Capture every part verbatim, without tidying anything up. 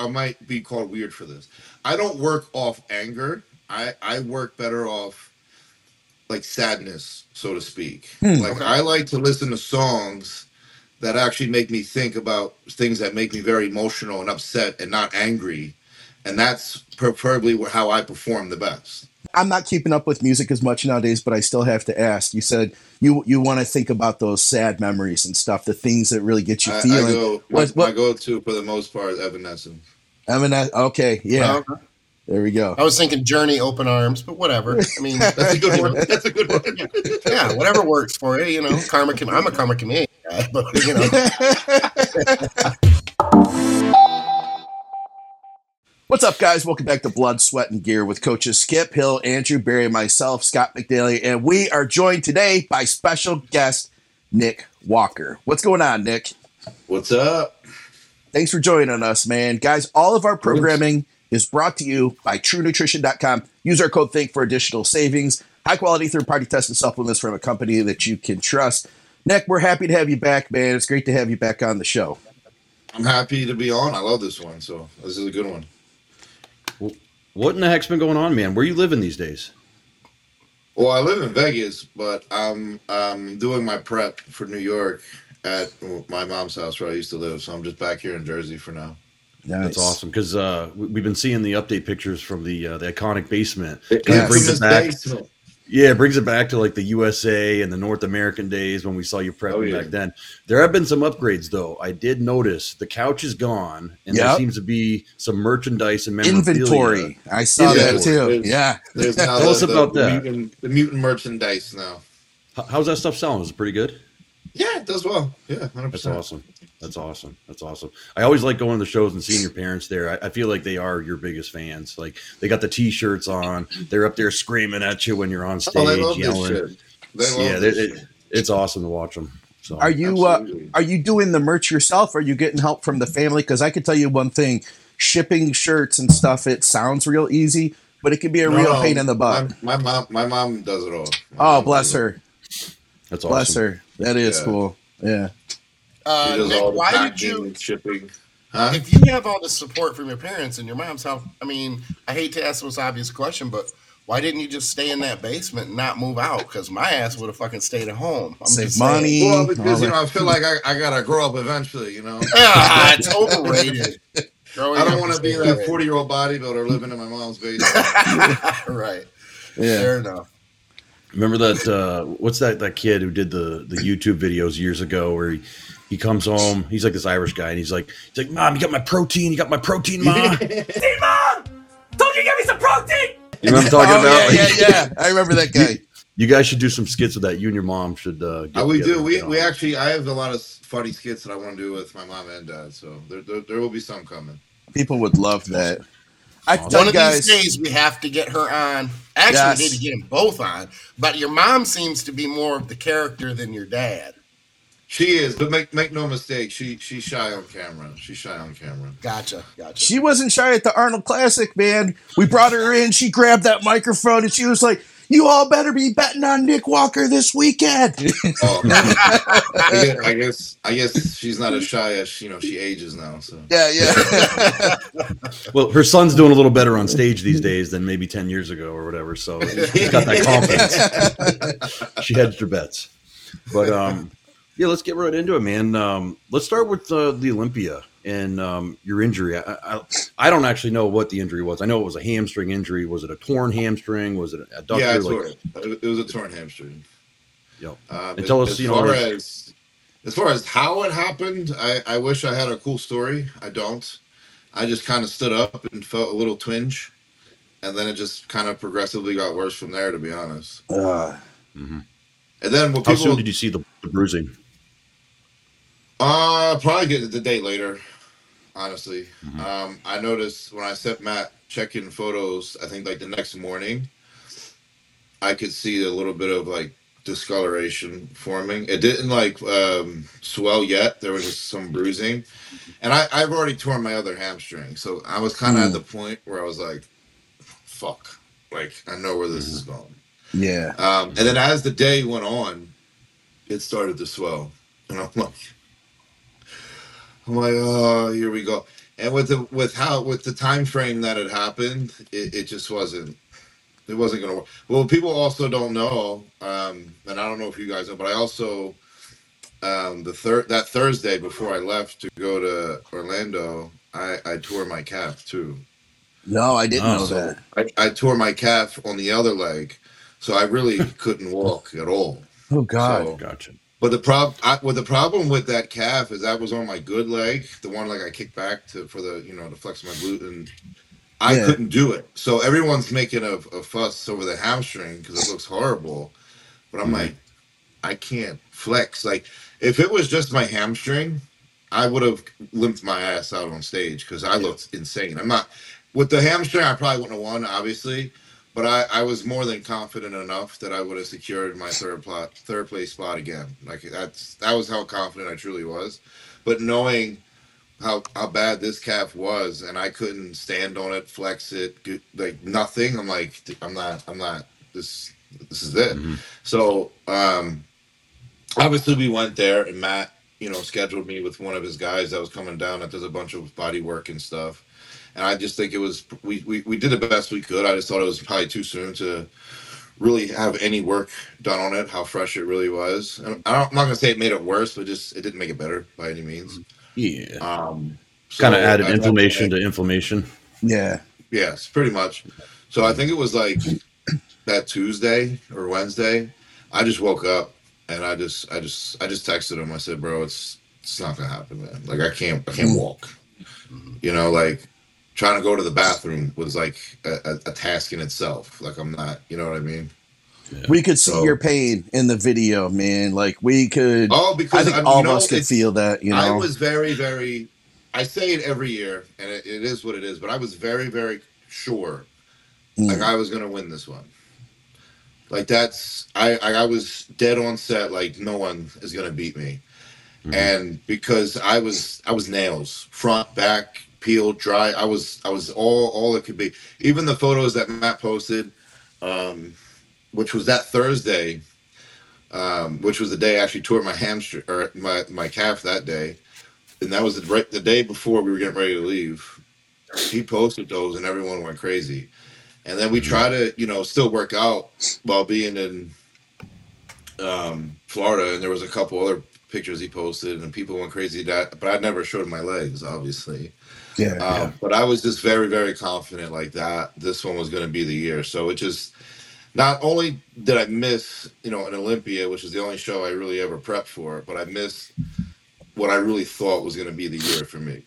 I might be called weird for this. I don't work off anger. I I work better off like sadness, so to speak. Hmm. Like Okay. I like to listen to songs that actually make me think about things that make me very emotional and upset and not angry, and that's preferably wh- how I perform the best. I'm not keeping up with music as much nowadays, but I still have to ask. You said you you want to think about those sad memories and stuff, the things that really get you I, I feeling. go my What my what? go to for the most part is Evanescence. I mean, that, okay, Oh, yeah, okay. there we go. I was thinking Journey, Open Arms, but whatever. I mean, That's a good you know, one. That's a good one. yeah, yeah, whatever works for you. You know, karma. Chem- I'm a karma chameleon guy, but you know, What's up, guys? Welcome back to Blood, Sweat, and Gear with coaches Skip Hill, Andrew Barry, and myself, Scott McDaly, and we are joined today by special guest Nick Walker. What's going on, Nick? What's up? Thanks for joining us, man. Guys, all of our programming is brought to you by True Nutrition dot com. Use our code THINK for additional savings. High-quality third-party tested supplements from a company that you can trust. Nick, we're happy to have you back, man. It's great to have you back on the show. I'm happy to be on. I love this one, so this is a good one. What in the heck's been going on, man? Where you living these days? Well, I live in Vegas, but I'm I'm doing my prep for New York at my mom's house where I used to live. So I'm just back here in Jersey for now. Nice. That's awesome because uh, we- we've been seeing the update pictures from the uh, the iconic basement. It, Yes. It brings it back. basement. Yeah, it brings it back to like the U S A and the North American days when we saw you prepping Oh, yeah. back then. There have been some upgrades, though. I did notice the couch is gone, and there Yep. seems to be some merchandise and memorabilia. Inventory. I saw Yeah, that too. there's- Yeah. There's now Tell the, us the- about the that. Mutant, the mutant merchandise now. H- How's that stuff selling? Is it pretty good? Yeah, it does well. Yeah, one hundred That's percent. awesome. That's awesome. That's awesome. I always like going to the shows and seeing your parents there. I, I feel like they are your biggest fans. Like they got the T-shirts on. They're up there screaming at you when you're on stage, Oh, they love yelling. this shit. They love Yeah, this it, shit. it, it's awesome to watch them. So Are you uh, Absolutely. are you doing the merch yourself? Or are you getting help from the family? Because I could tell you one thing: shipping shirts and stuff. It sounds real easy, but it can be a No, real no, pain in the butt. My, my mom, my mom does it all. My Oh, mom bless does it all. her, that's bless awesome. her. That is Yeah. cool. Yeah. uh, She does Nick, all the why did packing, you? shipping? Huh? If you have all the support from your parents and your mom's help, I mean, I hate to ask this obvious question, but why didn't you just stay in that basement and not move out? Because my ass would have fucking stayed at home. I'm Save just saying. money. Well, all because you that. know, I feel like I, I gotta grow up eventually. You know, Ah, it's overrated. Growing I don't up want is to be that overrated. forty year old bodybuilder living in my mom's basement. Right. Yeah. Fair enough. Remember that? Uh, what's that? That kid who did the the YouTube videos years ago, where he, he comes home. He's like this Irish guy, and he's like, he's like, Mom, you got my protein. You got my protein, Mom. Hey, Mom! Told you to get me some protein! You know what I'm talking Oh, about? yeah, yeah, yeah. I remember that guy. You guys should do some skits with that. You and your mom should. Uh, get Uh, we together do. and We get we on. actually. I have a lot of funny skits that I want to do with my mom and dad. So there there, there will be some coming. People would love that. I Awesome. tell One you of guys. these days, we have to get her on. Actually, Yes. we need to get them both on. But your mom seems to be more of the character than your dad. She is, but make make no mistake. She she's shy on camera. She's shy on camera. Gotcha. Gotcha. She wasn't shy at the Arnold Classic, man. We brought her in. She grabbed that microphone and she was like, "You all better be betting on Nick Walker this weekend." Oh, I, guess, I guess I guess she's not as shy as you know. She ages now, so Yeah, yeah. Well, her son's doing a little better on stage these days than maybe ten years ago or whatever. So she's got that confidence. She hedged her bets. But um, yeah, let's get right into it, man. Um, let's start with uh, the Olympia and um, your injury. I, I I don't actually know what the injury was. I know it was a hamstring injury. Was it a torn hamstring? Was it a adductor? yeah, it's like, torn. It was a torn hamstring. Yep. Um, And tell as, us, as you know, far like- as as far as how it happened, I, I wish I had a cool story. I don't. I just kind of stood up and felt a little twinge, and then it just kind of progressively got worse from there. To be honest, Uh, Mhm. and then when How people soon did you see the, the bruising? uh probably get the date later. Honestly, Mhm. um, I noticed when I sent Matt check-in photos. I think like the next morning, I could see a little bit of like discoloration forming. It didn't like um, swell yet. There was just some bruising, and I, I've already torn my other hamstring, so I was kind of Mm. at the point where I was like, "Fuck!" Like I know where this is going. yeah. Um, and then as the day went on, it started to swell, and I'm like, I'm like, oh, here we go. And with the with how with the time frame that it happened, it, it just wasn't it wasn't gonna work. Well, people also don't know, um, and I don't know if you guys know, but I also um, the third that Thursday before I left to go to Orlando, I, I tore my calf too. No, I didn't Oh. know So that. I, I tore my calf on the other leg, so I really couldn't walk at all. Oh God. So, Gotcha. but the prob I, well, the problem with that calf is that was on my good leg, the one like I kicked back to for the you know to flex my glute, and I Yeah. couldn't do it. So everyone's making a, a fuss over the hamstring because it looks horrible, but I'm Mhm. like, I can't flex. Like if it was just my hamstring, I would have limped my ass out on stage because I looked insane. I'm not with the hamstring. I probably wouldn't have won, obviously, but I, I was more than confident enough that I would have secured my third plot, third place spot again. Like that's that was how confident I truly was. But knowing how how bad this calf was, and I couldn't stand on it, flex it, get, like nothing. I'm like, I'm not, I'm not. This this is it. Mhm. So um, obviously we went there, and Matt, you know, scheduled me with one of his guys that was coming down that does a bunch of body work and stuff. And I just think it was we we we did the best we could. I just thought it was probably too soon to really have any work done on it. How fresh it really was. And I don't, I'm not gonna say it made it worse, but just it didn't make it better by any means. Yeah. Um, so Kind of added I- inflammation to inflammation. Yeah. Yes, pretty much. So I think it was like that Tuesday or Wednesday. I just woke up and I just, I just, I just texted him. I said, "Bro, it's it's not gonna happen, man. Like I can't, I can't walk. You know, like trying to go to the bathroom was like a, a, a task in itself. Like I'm not, you know what I mean? We could see So- your pain in the video, man. Like we could. Oh, I because think I, all you of know, us could it's- feel that. You know. I was very, very. I say it every year, and it, it is what it is. But I was very, very sure, Mm. like I was gonna win this one. Like that's I, I I was dead on set. Like no one is gonna beat me, Mhm. and because I was I was nails front, back, peeled, dry. I was I was all all it could be. Even the photos that Matt posted, um, which was that Thursday, um, which was the day I actually tore my hamstring or my my calf that day. And that was the, right, the day before we were getting ready to leave. He posted those, and everyone went crazy. And then we Mhm. try to, you know, still work out while being in um, Florida. And there was a couple other pictures he posted, and people went crazy. That, but I never showed my legs, obviously. yeah. Um, But I was just very, very confident, like that. This one was going to be the year. So it just not only did I miss, you know, an Olympia, which is the only show I really ever prepped for, but I missed what I really thought was going to be the year for me.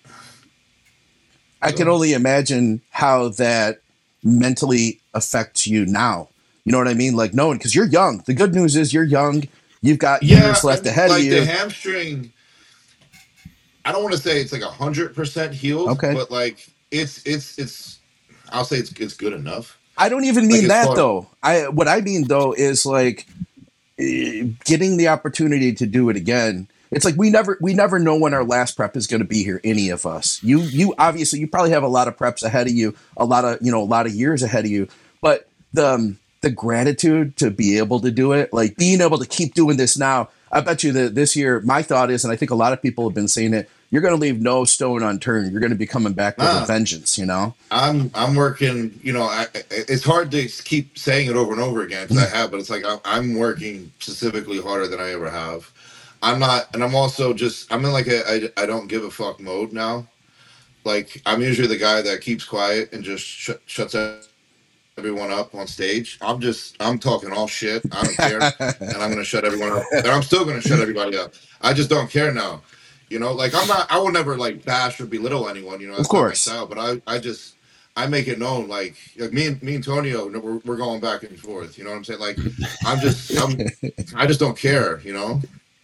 I can only imagine how that mentally affects you now. You know what I mean? Like knowing because you're young. The good news is you're young. You've got years left I mean, ahead like of you. the hamstring. I don't want to say it's like a hundred percent healed, Okay. but like it's it's it's. I'll say it's it's good enough. I don't even Like, mean as that far- though. I what I mean though is like eh, getting the opportunity to do it again. It's like we never we never know when our last prep is going to be here. Any of us. You you obviously you probably have a lot of preps ahead of you, a lot of you know a lot of years ahead of you. But the um, the gratitude to be able to do it, like being able to keep doing this now. I bet you that this year, my thought is, and I think a lot of people have been saying it, you're going to leave no stone unturned. You're going to be coming back with Ah. a vengeance, you know? I'm I'm working. You know, I, I- it's hard to keep saying it over and over again because I have, but it's like I'm, I'm working specifically harder than I ever have. I'm not, and I'm also just I'm in like a I, I don't give a fuck mode now. Like I'm usually the guy that keeps quiet and just sh- shuts everyone up on stage. I'm just I'm talking all shit. I don't care, and I'm gonna shut everyone up. And I'm still gonna shut everybody up. I just don't care now. You know, like I'm not. I will never like bash or belittle anyone. You know, that's Of course. not my style. But I I just I make it known. Like, like me and me and Tonio, we're, we're going back and forth. You know what I'm saying? Like I'm just I'm I just don't care. You know.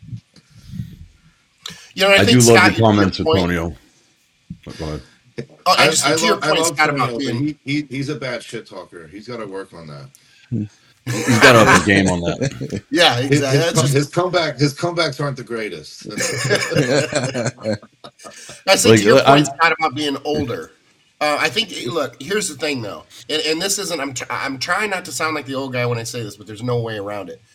You know, I, I, think do love Scott, your comments, to your point- Antonio. But go ahead. Oh, I I, just I, to your love, I point, love Scott, Tonio, about but being he, he he's a bad shit talker. He's got to work on that. He's got to up his game on that. yeah, His, exactly. his, That's com- just, his comeback his comebacks aren't the greatest. I think Like, to your I'm- point, Scott, about being older. Uh, I think. Look, here's the thing, though, and, and this isn't. I'm tr- I'm trying not to sound like the old guy when I say this, but there's no way around it.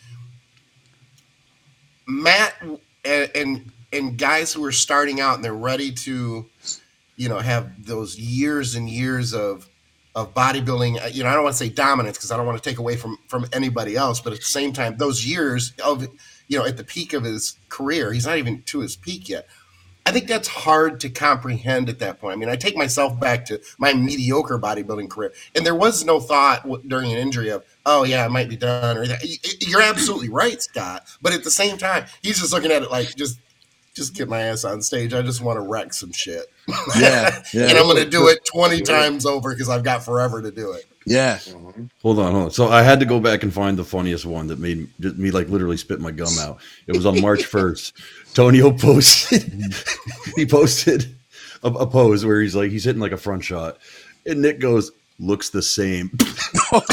Matt and and, and guys who are starting out and they're ready to, you know, have those years and years of of bodybuilding. You know, I don't want to say dominance because I don't want to take away from from anybody else, but at the same time, those years of, you know, at the peak of his career, he's not even to his peak yet. I think that's hard to comprehend at that point. I mean, I take myself back to my mediocre bodybuilding career, and there was no thought during an injury of, oh, yeah, I might be done. Or that. You're absolutely right, Scott. But at the same time, he's just looking at it like, just just get my ass on stage. I just want to wreck some shit. Yeah, yeah. And I'm going to do it twenty times over because I've got forever to do it. Yeah. Hold on, hold on. So I had to go back and find the funniest one that made me like literally spit my gum out. It was on March first. Tonio posted, he posted a, a pose where he's like, he's hitting like a front shot. And Nick goes, looks the same. Like,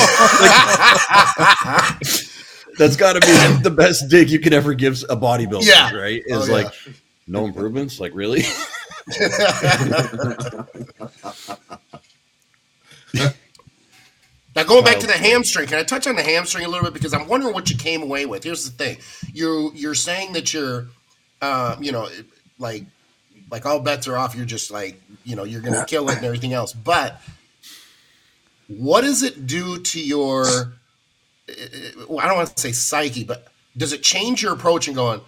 that's got to be the best dig you can ever give a bodybuilder, yeah. right? Is oh, yeah. like, no improvements? Like, really? Now, going back to the hamstring, can I touch on the hamstring a little bit? Because I'm wondering what you came away with. Here's the thing. You, you're saying that you're, uh, you know, like, like all bets are off. You're just like, you know, you're going to kill it and everything else. But what does it do to your, I don't want to say psyche, but does it change your approach and going,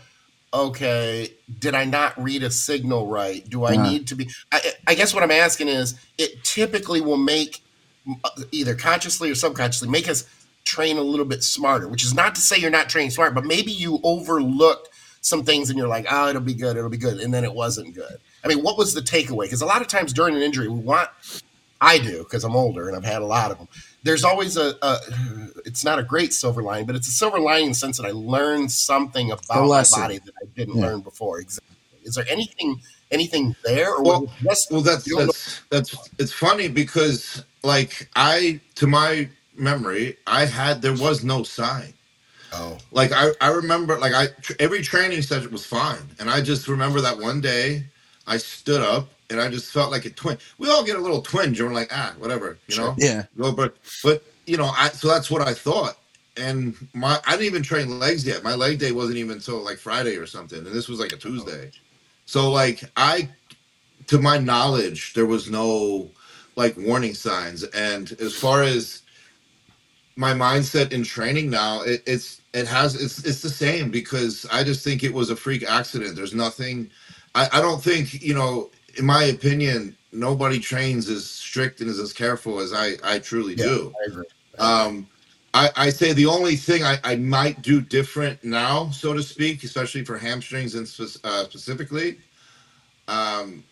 okay, did I not read a signal right? Do I uh-huh. need to be, I, I guess what I'm asking is, it typically will make, either consciously or subconsciously, make us train a little bit smarter, which is not to say you're not training smart, but maybe you overlooked some things and you're like, oh, it'll be good, it'll be good. And then it wasn't good. I mean, what was the takeaway? Because a lot of times during an injury, we want, I do, because I'm older and I've had a lot of them. There's always a, a, it's not a great silver lining, but it's a silver lining in the sense that I learned something about my body that I didn't yeah. learn before. Exactly. Is there anything, anything there? Or well, just, well, that's, that's, that's, it's funny because like I, to my memory, I had, there was no sign. Oh, like I, I remember like I, tr- every training session was fine. And I just remember that one day I stood up and I just felt like a twin. We all get a little twinge and we're like, ah, whatever, you sure. know? Yeah. No, but, but, you know, I, so that's what I thought. And my, I didn't even train legs yet. My leg day wasn't even until like Friday or something. And this was like a Tuesday. So like I, to my knowledge, there was no like warning signs. And as far as my mindset in training now, it, it's, it has, it's, it's the same because I just think it was a freak accident. There's nothing, I, I don't think, you know, in my opinion, nobody trains as strict and is as careful as I, I truly yeah, do. I agree. Um, I, I say the only thing I, I might do different now, so to speak, especially for hamstrings and spe- uh, specifically, um,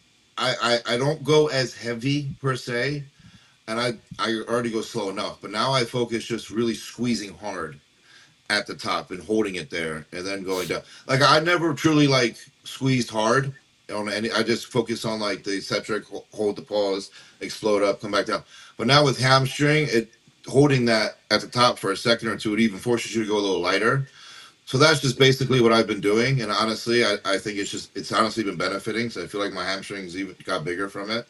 I, I, I don't go as heavy per se, and I, I already go slow enough, but now I focus just really squeezing hard at the top and holding it there and then going down. Like I never truly like squeezed hard on any, I just focus on like the eccentric, hold the pause, explode up, come back down. But now with hamstring, it holding that at the top for a second or two, it even forces you to go a little lighter. So that's just basically what I've been doing. And honestly, I, I think it's just, it's honestly been benefiting. So I feel like my hamstrings even got bigger from it.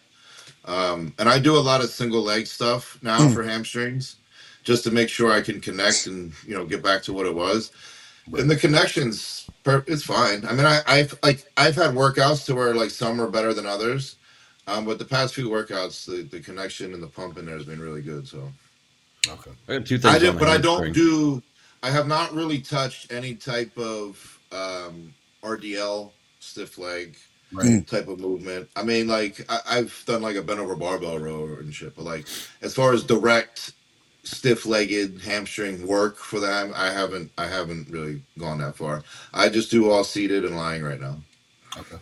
Um, and I do a lot of single leg stuff now mm. for hamstrings just to make sure I can connect and, you know, get back to what it was. Right. And the connections, it's fine. I mean, I, I've like, I've had workouts to where like some are better than others. Um, but the past few workouts, the, the connection and the pump in there has been really good. So, okay. I have two things. I did, but I don't do, I have not really touched any type of um, R D L, stiff leg right. type of movement. I mean, like I, I've done like a bent over barbell row and shit, but like as far as direct stiff-legged hamstring work for them, I haven't, I haven't really gone that far. I just do all seated and lying right now. Okay.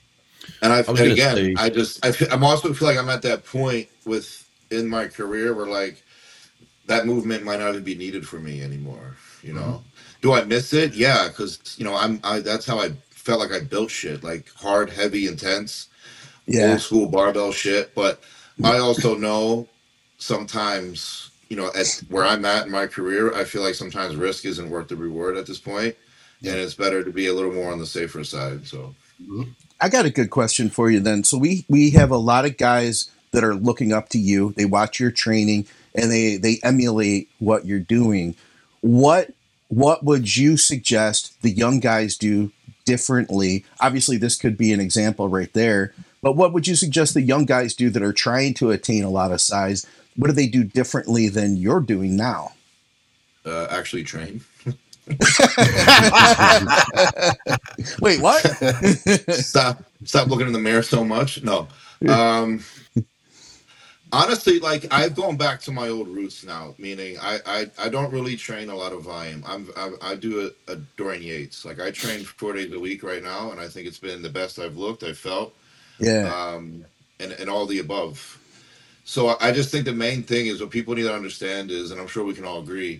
And I've, and again, say, I just, I feel, I'm also feel like I'm at that point with in my career where like that movement might not even be needed for me anymore. You know, mm-hmm. do I miss it? Yeah, because you know, I'm, I that's how I felt like I built shit, like hard, heavy, intense, yeah. old school barbell shit. But I also know sometimes, you know, at where I'm at in my career, I feel like sometimes risk isn't worth the reward at this point, yeah. and it's better to be a little more on the safer side. So. Mm-hmm. I got a good question for you then. So we, we have a lot of guys that are looking up to you. They watch your training and they, they emulate what you're doing. What, what would you suggest the young guys do differently? Obviously this could be an example right there, But what would you suggest the young guys do that are trying to attain a lot of size? What do they do differently than you're doing now? Uh, actually train. Wait, what? stop stop looking in the mirror so much. No. Um honestly, like I've gone back to my old roots now, meaning I I, I don't really train a lot of volume. I'm I, I do a, a Dorian Yates. Like I train four days a week right now, and I think it's been the best I've looked, I've felt. Yeah. Um and, and all the above. So I I just think the main thing is what people need to understand is, and I'm sure we can all agree,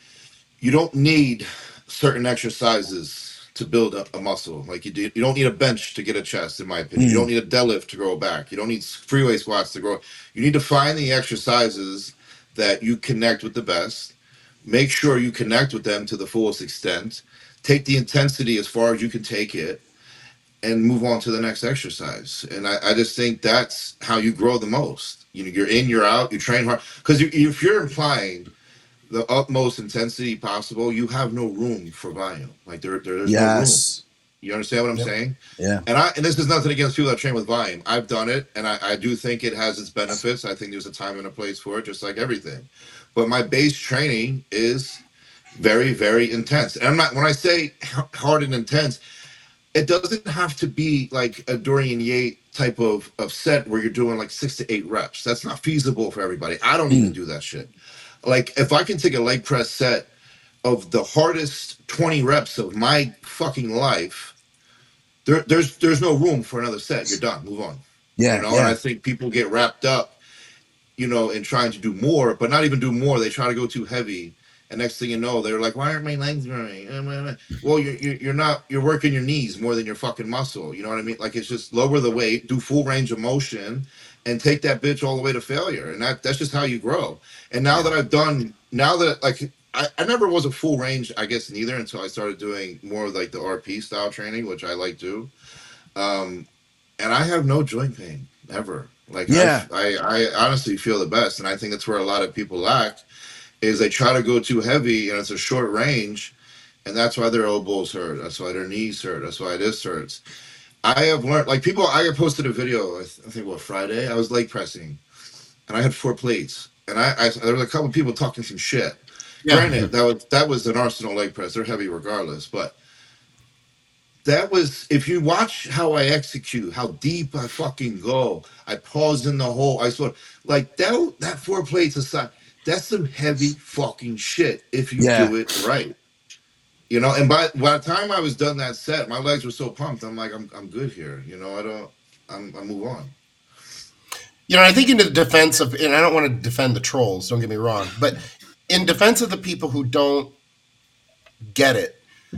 you don't need certain exercises to build up a muscle. Like you do, you don't need a bench to get a chest, in my opinion. You Mm. don't need a deadlift to grow back. You don't need freeway squats to grow. You need to find the exercises that you connect with the best. Make sure you connect with them to the fullest extent. Take the intensity as far as you can take it, and move on to the next exercise. And I, I just think that's how you grow the most. You know, you're in, you're out, you train hard. Because you, if you're implying the utmost intensity possible, you have no room for volume. Like there, there there's no room. Yes. You understand what I'm Yep. saying? Yeah. And I and this is nothing against people that train with volume. I've done it, and I, I do think it has its benefits. I think there's a time and a place for it, just like everything. But my base training is very, very intense. And I'm not when I say h- hard and intense, it doesn't have to be like a Dorian Yates type of, of set where you're doing like six to eight reps. That's not feasible for everybody. I don't even Mm. do that shit. Like if I can take a leg press set of the hardest twenty reps of my fucking life, there, there's there's no room for another set. You're done. Move on. Yeah. You know, and Yeah. I think people get wrapped up, you know, in trying to do more, but not even do more. They try to go too heavy, and next thing you know, they're like, "Why aren't my legs growing?" Well, you're you're you're not. You're working your knees more than your fucking muscle. You know what I mean? Like it's just lower the weight, do full range of motion, and take that bitch all the way to failure. And that that's just how you grow. And now that I've done, now that like I, I never was a full range, I guess neither until I started doing more of like the R P style training, which I like to. Um, and I have no joint pain ever. Like Yeah. I, I, I honestly feel the best, and I think that's where a lot of people lack is they try to go too heavy, and it's a short range, and that's why their elbows hurt. That's why their knees hurt. That's why this hurts. I have learned, like people. I posted a video. I, th- I think what Friday. I was leg pressing, and I had four plates, and I, I there was a couple of people talking some shit. Yeah. Granted, that was that was an Arsenal leg press. They're heavy regardless, but that was if you watch how I execute, how deep I fucking go. I pause in the hole. I sort of like that. That four plates aside, that's some heavy fucking shit. If you Yeah. do it right, you know. And by by the time I was done that set, my legs were so pumped. I'm like, I'm I'm good here. You know, I don't. I'm I move on. You know, I think in the defense of, and I don't want to defend the trolls, don't get me wrong, but in defense of the people who don't get it,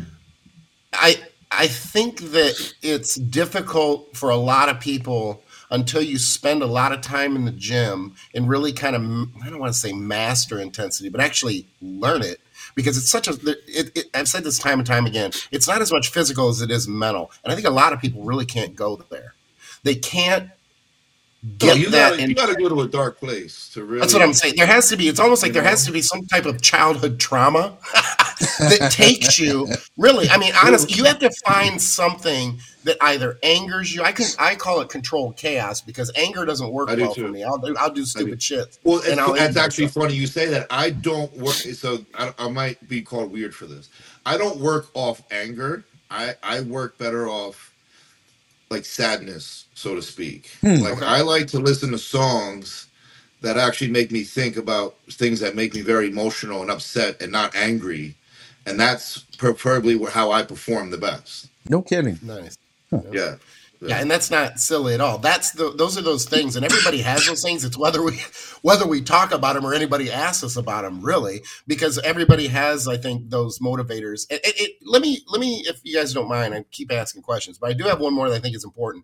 I I think that it's difficult for a lot of people until you spend a lot of time in the gym and really kind of, I don't want to say master intensity, but actually learn it. Because it's such a, it, it, I've said this time and time again, it's not as much physical as it is mental. And I think a lot of people really can't go there. They can't So get you that. gotta in- you gotta go to a dark place to really. That's what I'm saying. There has to be, it's almost like there has to be some type of childhood trauma that takes you, really, I mean, honestly, you have to find something that either angers you. I can, I call it controlled chaos because anger doesn't work I do well too. for me. I'll do, I'll do stupid shit. Well, it's, and I'll it's anger actually myself. funny you say that. I don't work. So I, I might be called weird for this. I don't work off anger. I I work better off like sadness, so to speak. Hmm. Like Okay. I like to listen to songs that actually make me think about things that make me very emotional and upset and not angry, and that's preferably where- how I perform the best. No kidding. Nice. Yeah. Yeah, and that's not silly at all. That's the those are those things, and everybody has those things. It's whether we whether we talk about them or anybody asks us about them, really, because everybody has, I think, those motivators. It, it, it, let me let me, if you guys don't mind, I keep asking questions, but I do have one more that I think is important.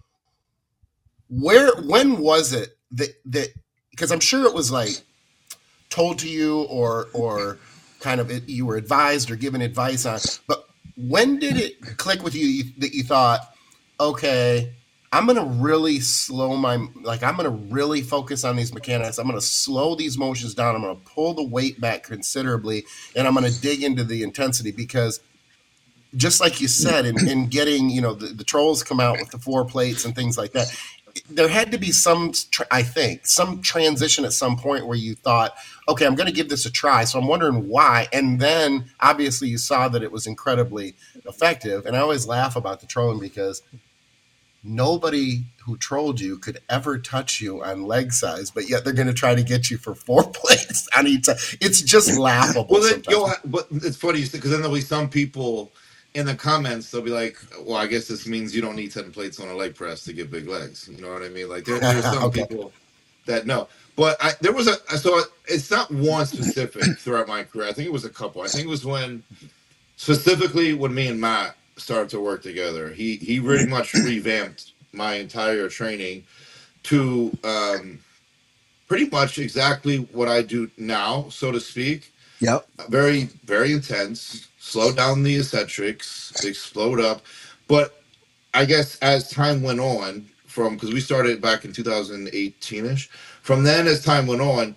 Where when was it that that because I'm sure it was like told to you or or kind of it, you were advised or given advice on, but when did it click with you that you thought, okay, I'm going to really slow my, like, I'm going to really focus on these mechanics. I'm going to slow these motions down. I'm going to pull the weight back considerably, and I'm going to dig into the intensity because just like you said, in, in getting, you know, the, the trolls come out with the four plates and things like that. There had to be some, I think, some transition at some point where you thought, okay, I'm going to give this a try. So I'm wondering why. And then obviously you saw that it was incredibly effective. And I always laugh about the trolling because nobody who trolled you could ever touch you on leg size, but yet they're going to try to get you for four plates on each side. It's just laughable. Well, then, yo, but it's funny because then there'll be some people in the comments, they'll be like, well, I guess this means you don't need ten plates on a leg press to get big legs. You know what I mean? Like there, there's some okay. people that know. But I, there was a, so it's not one specific throughout my career. I think it was a couple. I think it was when, specifically when me and Matt started to work together, he, he really much revamped my entire training to um, pretty much exactly what I do now, so to speak. Yep. Very, very intense. Slow down the eccentrics, explode up. But I guess as time went on, from because we started back in two thousand eighteen-ish, from then as time went on,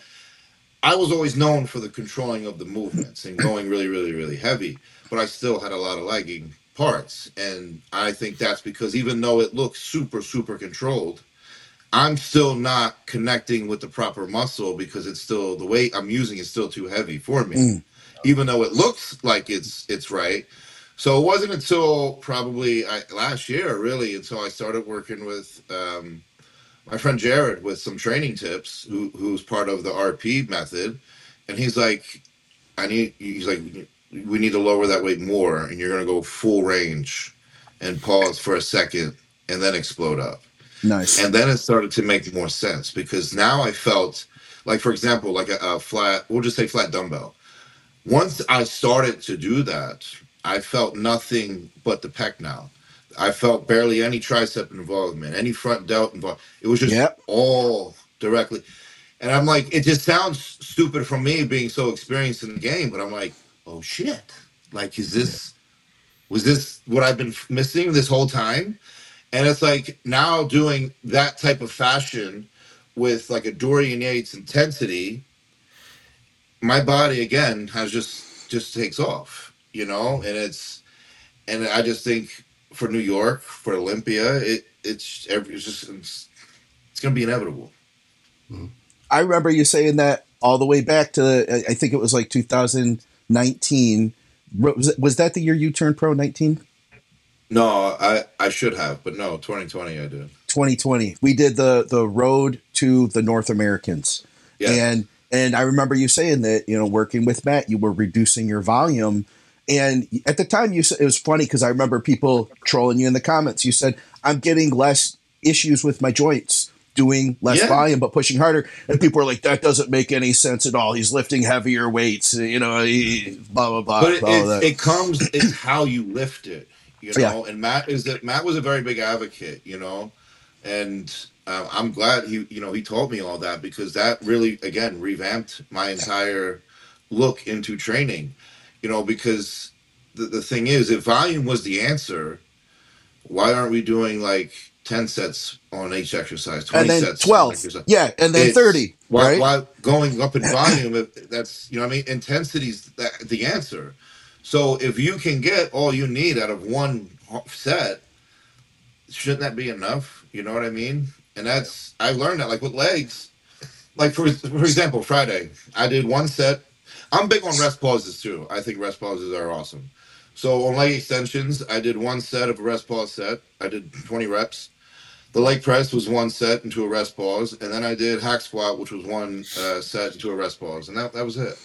I was always known for the controlling of the movements and going really, really, really heavy. But I still had a lot of lagging parts. And I think that's because even though it looks super, super controlled, I'm still not connecting with the proper muscle because it's still, the weight I'm using is still too heavy for me. Mm. Even though it looks like it's it's right. So it wasn't until probably I, last year, really, until I started working with um, my friend Jared with some training tips, who who's part of the R P method. And he's like, I need, he's like, we need to lower that weight more. And you're going to go full range and pause for a second and then explode up. Nice. And then it started to make more sense because now I felt like, for example, like a, a flat, we'll just say flat dumbbell. Once I started to do that, I felt nothing but the pec now. I felt barely any tricep involvement, any front delt involved. It was just yep. all directly. And I'm like, it just sounds stupid from me being so experienced in the game, but I'm like, oh shit. Like, is this, was this what I've been missing this whole time? And it's like now doing that type of fashion with like a Dorian Yates intensity, my body again has just just takes off, you know, and it's and I just think for New York, for Olympia, it it's it's just it's, it's gonna be inevitable. I remember you saying that all the way back to I think it was like two thousand nineteen. Was was that the year you turned pro? nineteen? No, I I should have, but no, twenty twenty I did. twenty twenty. We did the the road to the North Americans, yeah. and. And I remember you saying that, you know, working with Matt, you were reducing your volume. And at the time, you said it was funny because I remember people trolling you in the comments. You said, I'm getting less issues with my joints, doing less yeah. volume, but pushing harder. And people were like, that doesn't make any sense at all. He's lifting heavier weights, you know, he, blah, blah, blah. But it, blah, it, it comes, it's how you lift it, you know. Yeah. And Matt is that Matt was a very big advocate, you know, and Uh, I'm glad he, you know, he told me all that because that really, again, revamped my entire look into training, you know, because the, the thing is, if volume was the answer, why aren't we doing like ten sets on each exercise, twenty and then sets? twelve. Yeah. And then it's, thirty. Why, right? why going up in volume? If that's, you know what I mean? Intensity's the, the answer. So if you can get all you need out of one set, shouldn't that be enough? You know what I mean? And that's, I learned that like with legs, like for for example, Friday, I did one set. I'm big on rest pauses too. I think rest pauses are awesome. So on leg extensions, I did one set of a rest pause set. I did twenty reps. The leg press was one set into a rest pause. And then I did hack squat, which was one uh, set into a rest pause. And that, that was it.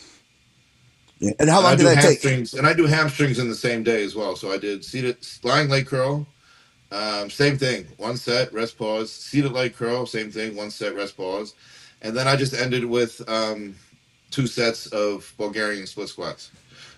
Yeah. And how long and did that take? And I do hamstrings in the same day as well. So I did seated lying leg curl. Um, same thing, one set, rest pause, seated leg curl, same thing, one set, rest pause. And then I just ended with um, two sets of Bulgarian split squats.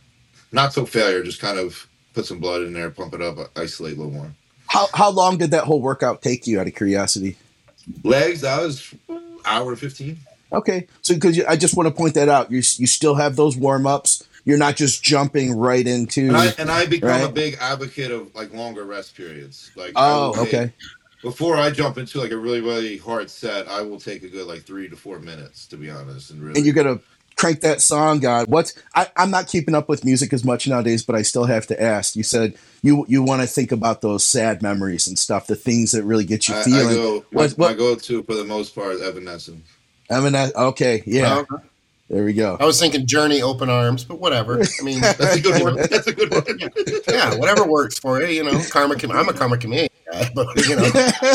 Not so failure, just kind of put some blood in there, pump it up, isolate a little more. How how long did that whole workout take you, out of curiosity? Legs, I was hour fifteen. Okay, so because I just want to point that out, you you still have those warm-ups. You're not just jumping right into. And I, and I become right? a big advocate of like longer rest periods. Like, oh, take, okay. Before I jump into like a really really hard set, I will take a good like three to four minutes to be honest, and really. And you're gonna crank that song on. What's I, I'm not keeping up with music as much nowadays, but I still have to ask. You said you you want to think about those sad memories and stuff, the things that really get you I, I feeling. go, my, What, what, my go-to for the most part is Evanescence. Eminem, okay, yeah, Well, there we go. I was thinking Journey, Open Arms, but whatever. I mean, That's a good one. That's a good one. yeah, whatever works for you. You know, karma. I'm a karma chameleon guy, but you know.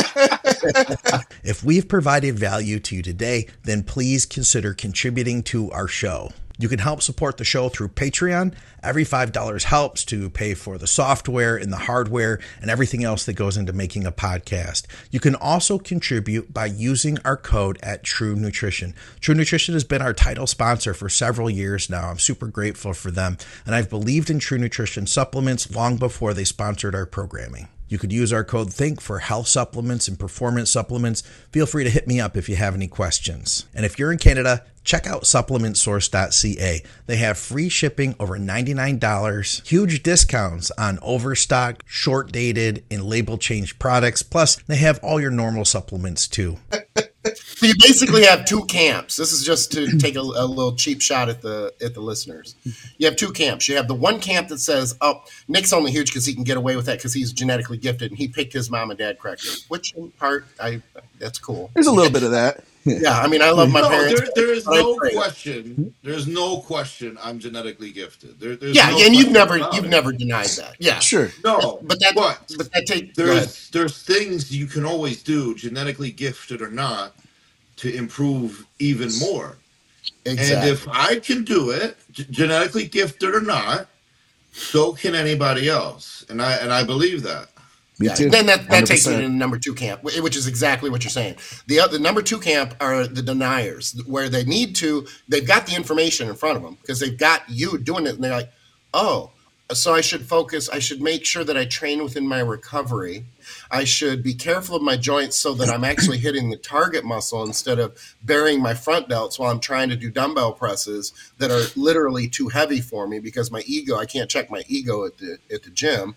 If we've provided value to you today, then please consider contributing to our show. You can help support the show through Patreon. Every five dollars helps to pay for the software and the hardware and everything else that goes into making a podcast. You can also contribute by using our code at True Nutrition. True Nutrition has been our title sponsor for several years now. I'm super grateful for them, and I've believed in True Nutrition supplements long before they sponsored our programming. You could use our code THINK for health supplements and performance supplements. Feel free to hit me up if you have any questions. And if you're in Canada, check out supplement source dot c a. They have free shipping over ninety-nine dollars, huge discounts on overstocked, short-dated, and label-changed products. Plus, they have all your normal supplements too. So you basically have two camps. This is just to take a, a little cheap shot at the at the listeners. You have two camps. You have the one camp that says, "Oh, Nick's only huge because he can get away with that because he's genetically gifted and he picked his mom and dad correctly." Which, in part, I that's cool. There's a little bit of that. Yeah, I mean, I love my No, parents. there, there is but I no pray. question. There's no question. I'm genetically gifted. There, there's Yeah, no and you've question never about you've it. never denied that. Yeah, Sure. No, but that but but that take go ahead. there's there's things you can always do, genetically gifted or not, to improve even more. Exactly. And if I can do it, g- genetically gifted or not, so can anybody else. And I and I believe that. Me Yeah, too. then that, that takes you one hundred percent. to the number two camp, wh- which is exactly what you're saying. The other, the number two camp are the deniers, where they need to, they've got the information in front of them because they've got you doing it, and they're like, oh, so I should focus, I should make sure that I train within my recovery. I should be careful of my joints so that I'm actually hitting the target muscle instead of burying my front delts while I'm trying to do dumbbell presses that are literally too heavy for me because my ego, I can't check my ego at the at the gym.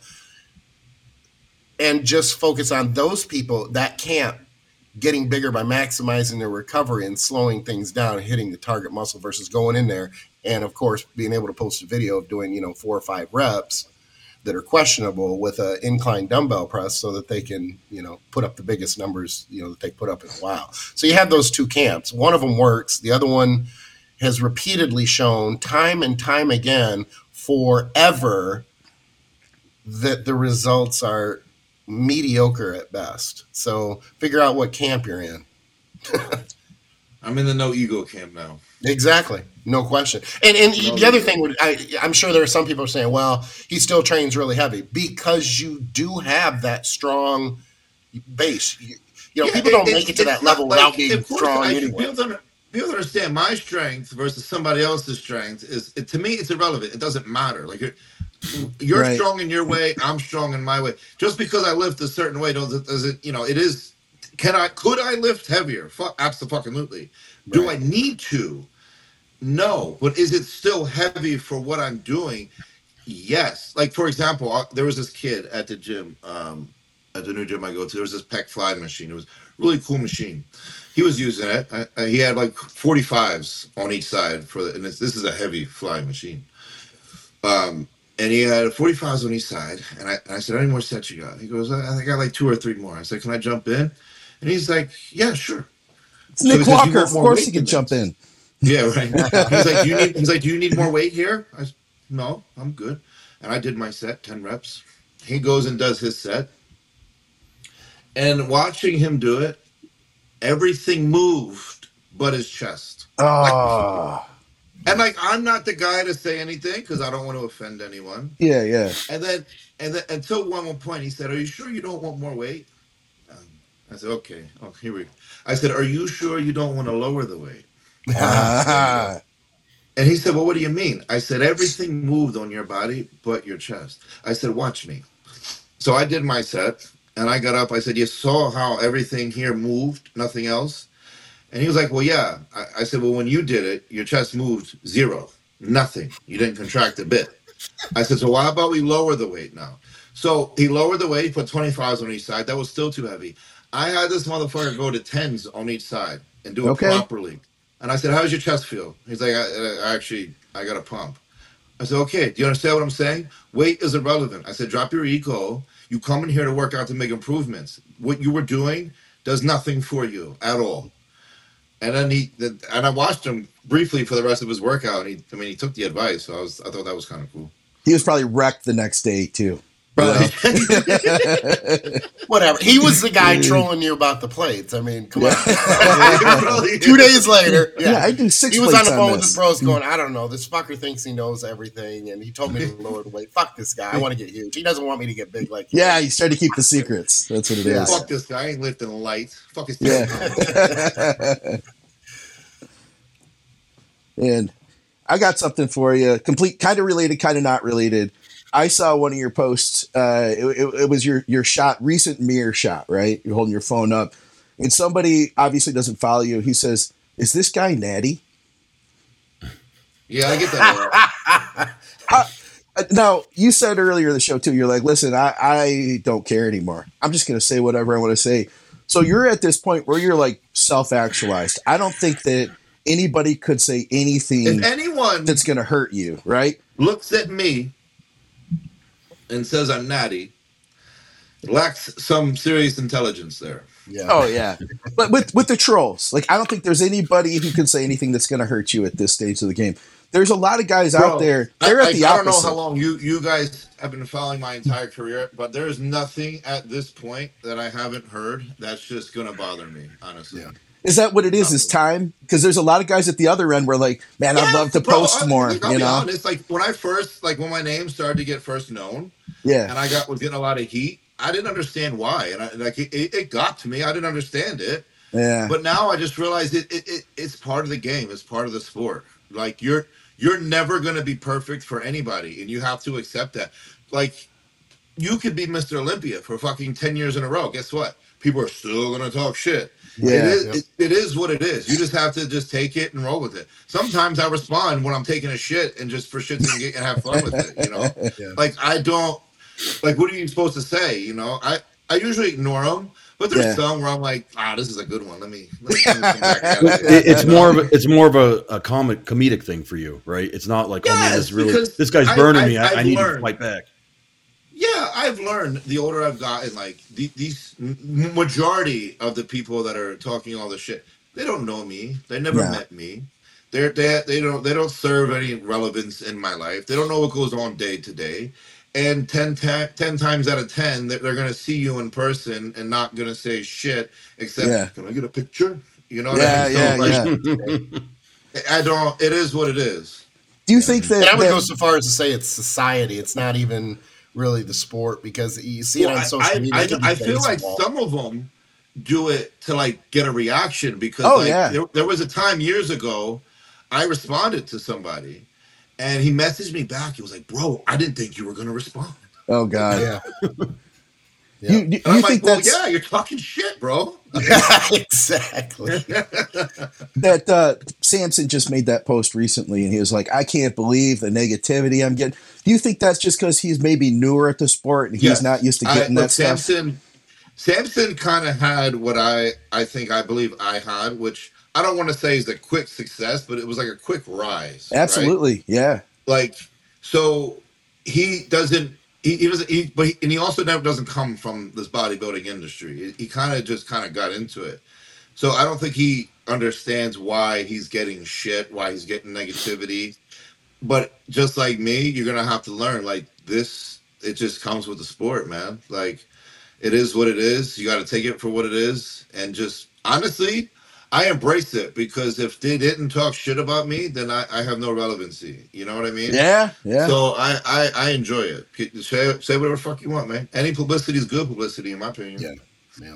And just focus on those people that camp getting bigger by maximizing their recovery and slowing things down and hitting the target muscle versus going in there and, of course, being able to post a video of doing, you know, four or five reps that are questionable with an incline dumbbell press so that they can, you know, put up the biggest numbers, you know, that they put up in a while. So you have those two camps. One of them works. The other one has repeatedly shown time and time again forever that the results are mediocre at best. So figure out what camp you're in. I'm in the no ego camp now. Exactly. No question. And and No the other ego. thing would I I'm sure there are some people saying, well, he still trains really heavy because you do have that strong base. You, you know, Yeah, people don't it- make it to it's that not level like- without being of course, strong I- anyway. People don't, people don't understand my strength versus somebody else's strength. Is it, to me, it's irrelevant. It doesn't matter. Like you're, you're Right. strong in your way. I'm strong in my way. Just because I lift a certain way doesn't doesn't you know? It is. Can I? Could I lift heavier? Fuck, absolutely. Do I Right. need to? No. But is it still heavy for what I'm doing? Yes. Like for example, uh, there was this kid at the gym. Um, at the new gym I go to, there was this pec fly machine. It was a really cool machine. He was using it. I, I, he had like forty-fives on each side for the, and this, this is a heavy fly machine. Um, and he had forty-fives on each side. And I, and I said, how many more sets you got? He goes, I, I got like two or three more. I said, can I jump in? And he's like, yeah, sure. It's So Nick he says, "You Walker. want Of more course weight he can than jump this?" in. Yeah, right. He's like, do you need, he's like, do you need more weight here? I said, no, I'm good. And I did my set, ten reps. He goes and does his set. And watching him do it, everything moved but his chest. Oh, And like, I'm not the guy to say anything because I don't want to offend anyone. yeah, yeah. And then, and then until one one point, he said, "Are you sure you don't want more weight?" Um, I said, "Okay, oh, here we go." I said, "Are you sure you don't want to lower the weight?" Ah, And he said, "Well, what do you mean?" I said, "Everything moved on your body but your chest." I said, "Watch me." So I did my set, and I got up. I said, "You saw how everything here moved, nothing else?" And he was like, "Well, yeah." I, I said, "Well, when you did it, your chest moved zero, nothing. You didn't contract a bit." I said, "So why about we lower the weight now?" So he lowered the weight, put twenty-fives on each side. That was still too heavy. I had this motherfucker go to tens on each side and do it Okay. properly. And I said, how's your chest feel? He's like, I, I actually, I got a pump. I said, okay, do you understand what I'm saying? Weight is irrelevant. I said, drop your ego. You come in here to work out to make improvements. What you were doing does nothing for you at all. And then he, and I watched him briefly for the rest of his workout. And he, I mean, he took the advice. So I was, I thought that was kind of cool. He was probably wrecked the next day too. Probably. Whatever. He was the guy trolling you about the plates. I mean, come on. Probably. Two days later, yeah, Yeah, I do six he was on plates the on phone with this. his bros going, I don't know. This fucker thinks he knows everything, and he told me to lower the weight. Fuck this guy. I want to get huge. He doesn't want me to get big like you. Yeah, he's trying to keep the secrets. That's what it Yeah. is. Fuck this guy. I ain't lifting lights. Fuck his Yeah. And I got something for you. Complete, kind of related, kind of not related. I saw one of your posts. Uh, it, it, it was your your shot, recent mirror shot, right? You're holding your phone up, and somebody obviously doesn't follow you. He says, "Is this guy natty?" Yeah, I get that. Uh, now, you said earlier in the show too. You're like, "Listen, I, I don't care anymore. I'm just going to say whatever I want to say." So you're at this point where you're like self-actualized. I don't think that anybody could say anything If anyone that's going to hurt you, right? looks at me and says I'm natty, lacks some serious intelligence there. Yeah. Oh yeah, but with with the trolls, like I don't think there's anybody who can say anything that's going to hurt you at this stage of the game. There's a lot of guys Bro, out there. They're I, at the I, I opposite. don't know how long you, you guys have been following my entire career, but there's nothing at this point that I haven't heard that's just going to bother me, honestly. Yeah. Is that what it is? Is time? Because there's a lot of guys at the other end where like, man, I'd Yeah, love to bro, post I, more. like, I'll You be know? honest, like when I first, like when my name started to get first known, Yeah. and I got was getting a lot of heat, I didn't understand why, and I, like it, it got to me. I didn't understand it, Yeah. but now I just realized it, it, it. It's part of the game. It's part of the sport. Like you're you're never gonna be perfect for anybody, and you have to accept that. Like you could be Mister Olympia for fucking ten years in a row. Guess what? People are still gonna talk shit. It Yeah. is Yep. it, it is what it is. You just have to just take it and roll with it. Sometimes I respond when I'm taking a shit and just for shits and, get, and have fun with it. You know, Yeah. like I don't like. What are you supposed to say? You know, I I usually ignore them, but there's Yeah. some where I'm like, ah, this is a good one. Let me. Let me, let me come back at it. It- it's more of a, it's more of a, a comic comedic thing for you, right? It's not like, oh man, Yes, this really because this guy's I- burning I- me. I, I I've need to learned. fight back. Yeah, I've learned the older I've gotten, like the, these m- majority of the people that are talking all this shit, they don't know me. They never Yeah. met me. They're they they don't they don't serve any relevance in my life. They don't know what goes on day to day. And ten, ta- ten times out of ten, they're, they're gonna see you in person and not gonna say shit except, Yeah. can I get a picture? You know what Yeah, I mean? yeah, So, like, yeah. I don't. It is what it is. Do you think that? And I would that- go so far as to say it's society. It's not even really the sport because you see it Well, on I, social I, media. I, It could be I feel like baseball. some of them do it to like get a reaction because Oh, like yeah. there, there was a time years ago I responded to somebody and he messaged me back. He was like, "Bro, I didn't think you were gonna respond." oh God. Yeah. Yeah. You, you, And you I'm like, think "Well, that's yeah, you're talking shit, bro." exactly. that uh, Samson just made that post recently, and he was like, "I can't believe the negativity I'm getting." Do you think that's just because he's maybe newer at the sport and he's Yes. not used to I- getting look, that stuff? Samson, Samson kind of had what I I think I believe I had, which I don't want to say is a quick success, but it was like a quick rise. right? Absolutely, yeah, Like, so he doesn't. He, he doesn't. He, but he, and he also never doesn't come from this bodybuilding industry. He, he kind of just kind of got into it. So I don't think he understands why he's getting shit, why he's getting negativity. But just like me, you're gonna have to learn. Like this, it just comes with the sport, man. Like it is what it is. You got to take it for what it is, and just honestly, I embrace it because if they didn't talk shit about me, then I, I have no relevancy. You know what I mean? yeah, yeah. So I, I I enjoy it. Say say whatever the fuck you want, man. Any publicity is good publicity, in my opinion. Yeah. Yeah.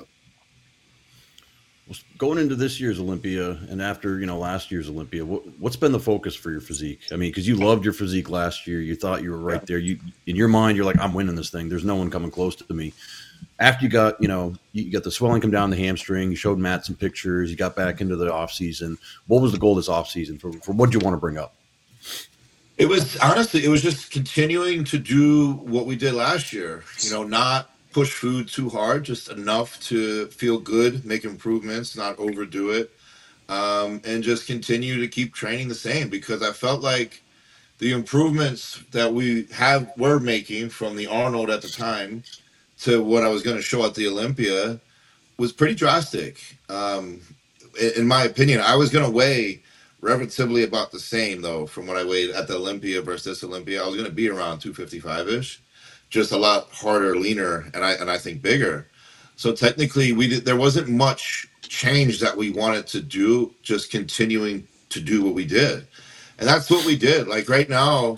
Going into this year's Olympia and after, you know, last year's Olympia, what, what's been the focus for your physique? I mean, because you loved your physique last year. You thought you were right there. You, in your mind, you're like, I'm winning this thing. There's no one coming close to me. After you got, you know, you got the swelling come down the hamstring. You showed Matt some pictures. You got back into the off season. What was the goal this off season for, for what did you want to bring up? It was honestly, it was just continuing to do what we did last year. You know, not push food too hard, just enough to feel good, make improvements, not overdo it. um, and just continue to keep training the same because I felt like the improvements that we have were making from the Arnold at the time to what I was going to show at the Olympia was pretty drastic. Um, in, in my opinion, I was going to weigh relatively about the same though from what I weighed at the Olympia versus this Olympia. I was going to be around two fifty-five ish, just a lot harder, leaner, and I and I think bigger. So technically, we did. There wasn't much change that we wanted to do. Just continuing to do what we did, and that's what we did. Like right now,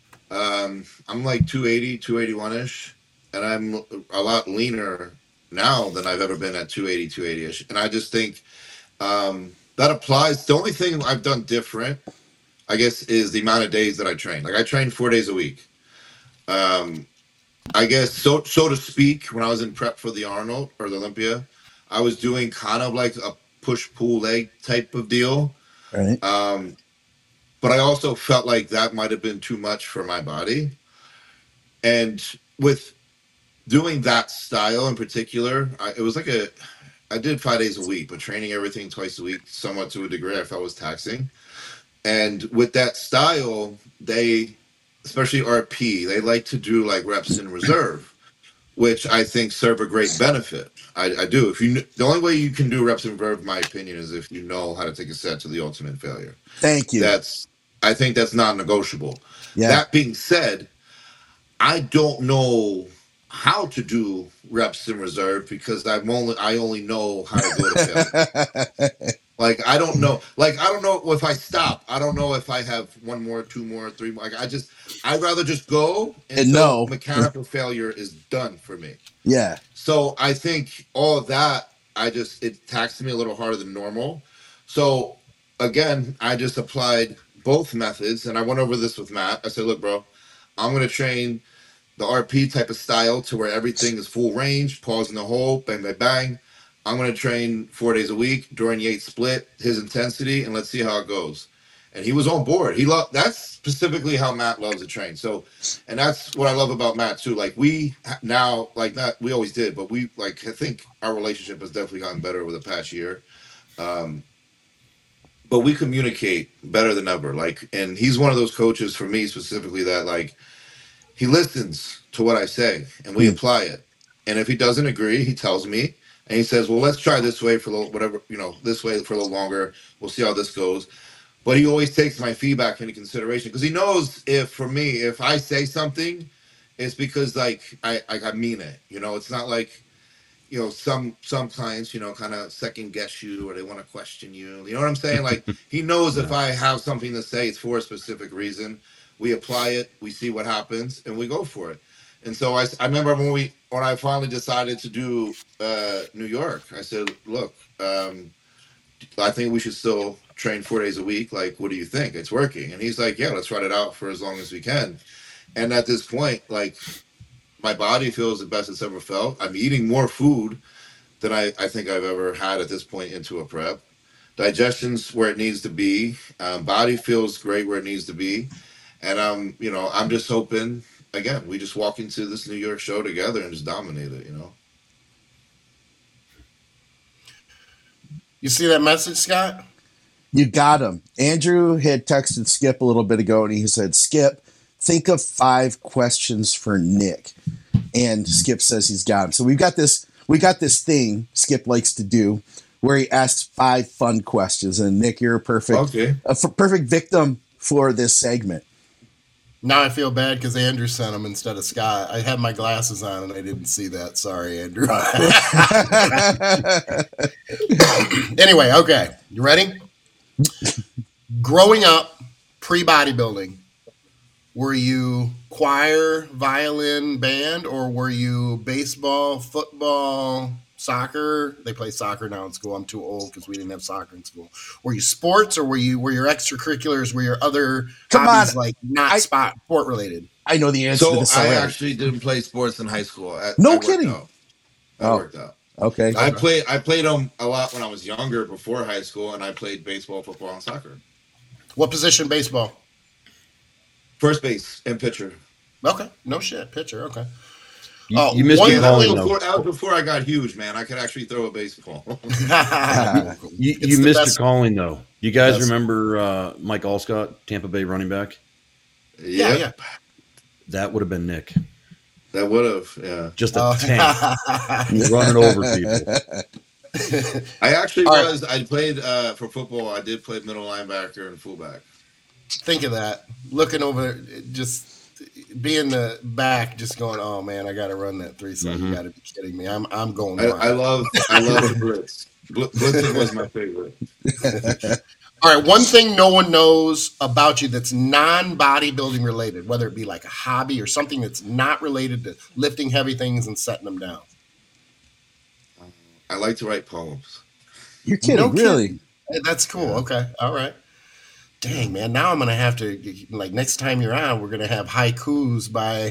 um, I'm like two eighty, two eighty-one ish, and I'm a lot leaner now than I've ever been at two eighty, two eighty ish. And I just think um, that applies. The only thing I've done different, I guess, is the amount of days that I train. Like I train four days a week. Um, I guess so, so to speak. When I was in prep for the Arnold or the Olympia, I was doing kind of like a push pull leg type of deal. Right. Um, but I also felt like that might have been too much for my body. And with doing that style in particular, I, it was like a, I did five days a week, but training everything twice a week, somewhat to a degree, I felt was taxing. And with that style, they, especially R P, they like to do like reps in reserve, which I think serve a great benefit. I, I do. If you, the only way you can do reps in reserve, in my opinion, is if you know how to take a set to the ultimate failure. Thank you. That's, I think that's non-negotiable. Yeah. That being said, I don't know how to do reps in reserve because I'm only I only know how to go to failure. Like I don't know. Like I don't know if I stop. I don't know if I have one more, two more, three more. Like I just I'd rather just go until And no. mechanical failure is done for me. Yeah. So I think all of that, I just it taxed me a little harder than normal. So again, I just applied both methods and I went over this with Matt. I said, look, bro, I'm gonna train the R P type of style to where everything is full range, pause in the hole, bang, bang, bang. I'm going to train four days a week during Yates split, his intensity, and let's see how it goes. And he was on board. He loved that's specifically how Matt loves to train. So, and that's what I love about Matt too. Like we now, like not we always did, but we like I think our relationship has definitely gotten better over the past year. Um, but we communicate better than ever. Like, and he's one of those coaches for me specifically that like he listens to what I say and we Mm. apply it. And if he doesn't agree, he tells me and he says, well, let's try this way for a little, whatever, you know, this way for a little longer. We'll see how this goes. But he always takes my feedback into consideration because he knows if for me, if I say something, it's because like I, I, I mean it, you know, it's not like, you know, some, some clients, you know, kind of second guess you or they want to question you. You know what I'm saying? Like he knows if I have something to say, it's for a specific reason. We apply it, we see what happens, and we go for it. And so I, I remember when we when I finally decided to do uh, New York, I said, look, um, I think we should still train four days a week. Like, what do you think? It's working. And he's like, yeah, let's run it out for as long as we can. And at this point, like, my body feels the best it's ever felt. I'm eating more food than I, I think I've ever had at this point into a prep. Digestion's where it needs to be. Um, body feels great where it needs to be. And um, you know, I'm just hoping again, we just walk into this New York show together and just dominate it, you know. You see that message, Scott? You got him. Andrew had texted Skip a little bit ago and he said, Skip, think of five questions for Nick. And Skip says he's got him. So we've got this, we got this thing Skip likes to do where he asks five fun questions. And Nick, you're a perfect, Okay. a f- perfect victim for this segment. Now I feel bad because Andrew sent them instead of Scott. I had my glasses on and I didn't see that. Sorry, Andrew. Anyway, okay. You ready? Growing up, pre-bodybuilding, were you choir, violin, band, or were you baseball, football, soccer? They play soccer now in school. I'm too old because we didn't have soccer in school. Were you sports, or were you were your extracurriculars, were your other Come hobbies on. like not I- spot sport related? I know the answer to So this I already. actually didn't play sports in high school. I, No I worked kidding. Out. I Oh. worked out. Okay. I played I played them a lot when I was younger before high school, and I played baseball, football, and soccer. What position baseball? First base and pitcher. Okay, no shit, pitcher. Okay. You, Oh, you missed one your Yeah, that was calling, though. before, that was before I got huge, man. I could actually throw a baseball. You, It's you the missed best- your calling, though. You guys Yes. remember uh, Mike Allscott, Tampa Bay running back? Yeah, Yep, yeah. That would have been Nick. that would have. Yeah, Just a Oh. tank running over people. I actually All right. was. I played uh, for football. I did play middle linebacker and fullback. Think of that. Looking over, just being the back, just going, "Oh man, I got to run that three." So Mhm. you got to be kidding me. I'm I'm going. I, wild. I love. I love the blitz. Bl- Blitzing was my favorite. All right, one thing no one knows about you that's non-bodybuilding related, whether it be like a hobby or something that's not related to lifting heavy things and setting them down. I like to write poems. You're kidding, No really? Hey, that's cool. Okay, all right. Dang, man, now I'm gonna have to, like, next time you're on, we're gonna have haikus by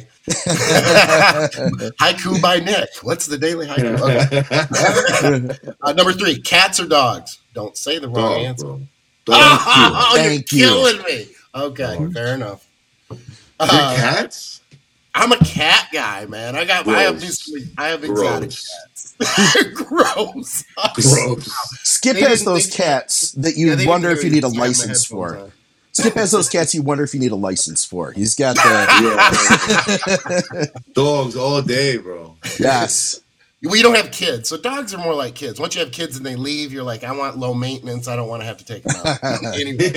haiku by Nick. What's the daily haiku? Okay. Uh, number three, cats or dogs? Don't say the wrong Dog, answer. bro. Oh, Dog. Thank you. you're killing me. Okay, Dogs. fair enough. Your Uh, cats? I'm a cat guy, man. I got. I have Gross. these. I have exotic Gross. cats. Gross. Gross. Skip They has didn't those think- cats that Yeah, you they wonder didn't if you really need a have my license headphones for. on. Skip has those cats you wonder if you need a license for. He's got the Yeah. Dogs all day, bro. yes. We don't have kids, so dogs are more like kids. Once you have kids and they leave, you're like, I want low maintenance. I don't want to have to take them out. Anyway,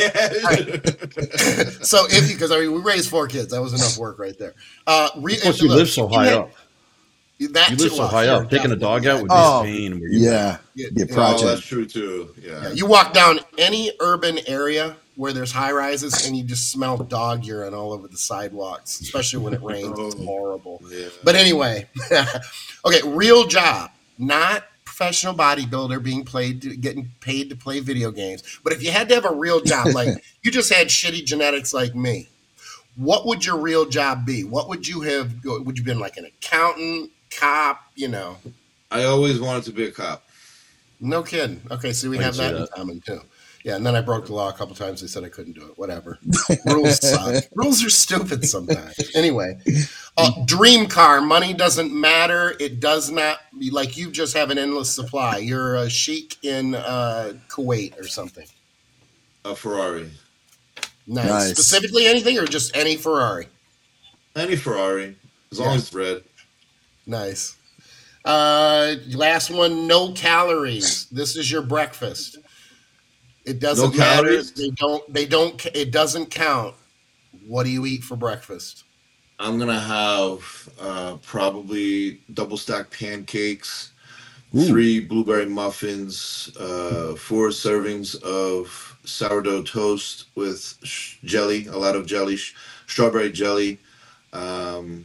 so if you, because I mean, we raised four kids, that was enough work right there. Uh, re- Plus, if- you look, live so if you high had- up. That You too, live so well, high sure, up. Taking a dog out would be Oh, a pain. Where you Yeah. Yeah, Be a yeah. Oh, project. that's true too. Yeah. Yeah, you walk down any urban area where there's high rises and you just smell dog urine all over the sidewalks, especially when it rains. It's Oh. horrible. Yeah. But anyway, okay, real job, not professional bodybuilder being played, to, getting paid to play video games. But if you had to have a real job, like you just had shitty genetics like me, what would your real job be? What would you have? Would you been like an accountant, cop? You know, I always wanted to be a cop. no kidding. Okay, so we I have can see that in that. common too. Yeah, and then I broke the law a couple times. They said I couldn't do it. Whatever. Rules suck. Rules are stupid sometimes. Anyway, uh, dream car. Money doesn't matter. It does not. Like you just have an endless supply. You're a sheik in uh, Kuwait or something. A Ferrari. Nice. Nice. Specifically anything or just any Ferrari? Any Ferrari. As long Yeah. as it's red. Nice. Uh, last one. No calories. This is your breakfast. It doesn't No matter. calories? They don't. They don't. It doesn't count. What do you eat for breakfast? I'm gonna have uh, probably double stacked pancakes, Ooh. three blueberry muffins, uh, four servings of sourdough toast with sh- jelly, a lot of jelly, sh- strawberry jelly. Um,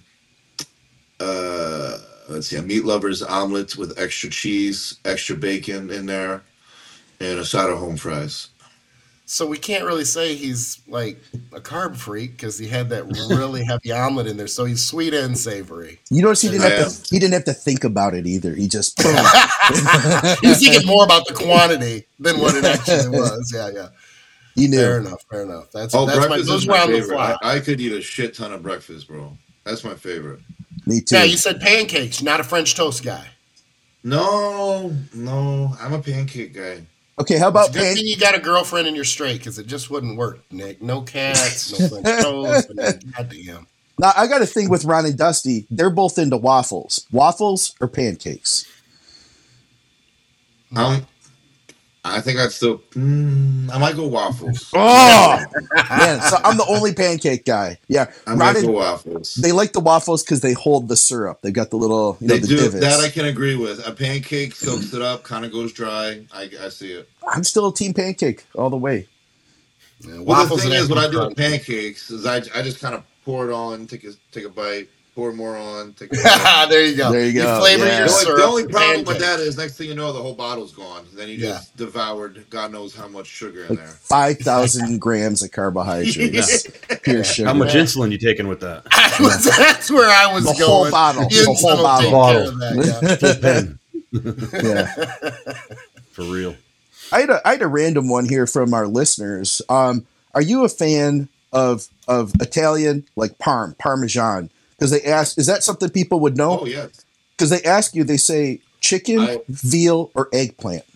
uh, let's see, a meat lover's omelet with extra cheese, extra bacon in there, and a side of home fries. So we can't really say he's like a carb freak because he had that really heavy omelet in there. So he's sweet and savory. You notice he didn't I have am. to he didn't have to think about it either. He just boom. He was thinking more about the quantity than what it actually was. Yeah, yeah. He Fair knew. enough. Fair enough. That's Oh, that's my breakfast those is were my on the favorite. fly. I, I could eat a shit ton of breakfast, bro. That's my favorite. Me too. Yeah, you said pancakes, not a French toast guy. No, no, I'm a pancake guy. Okay, how It's about a good pan- thing you got a girlfriend and you're straight because it just wouldn't work, Nick. No cats, no French toast. I mean, goddamn. Now I got a thing with Ron and Dusty. They're both into waffles. Waffles or pancakes? Um, I think I'd still. Mm, I might go waffles. Oh man, so I'm the only pancake guy. Yeah, I Ron might and- go waffles. they like the waffles because they hold the syrup. They got the little, you know, They the do divots. that. I can agree with. A pancake soaks it up, kind of goes dry. I, I see it. I'm still a team pancake all the way. Yeah, Well, the thing and is, what I do extra with pancakes is I, I just kind of pour it on, take a take a bite, pour more on, take a bite. crunch. There you go. There you go, flavor yeah. your The only, syrup. the only with problem with pancakes. that is next thing you know, the whole bottle's gone. Then you Yeah. just devoured God knows how much sugar in Like there. five thousand grams of carbohydrates, pure sugar. How much Yeah. insulin you taking with that? I was- That's where I was The going. whole bottle. The Insulin whole will bottle. take care of that, yeah. Full pen. Yeah. For real. I had, a, I had a random one here from our listeners. Um, are you a fan of of Italian, like parm, Parmesan, Because they ask, is that something people would know? Oh yeah, Because they ask you, they say chicken, I, veal, or eggplant.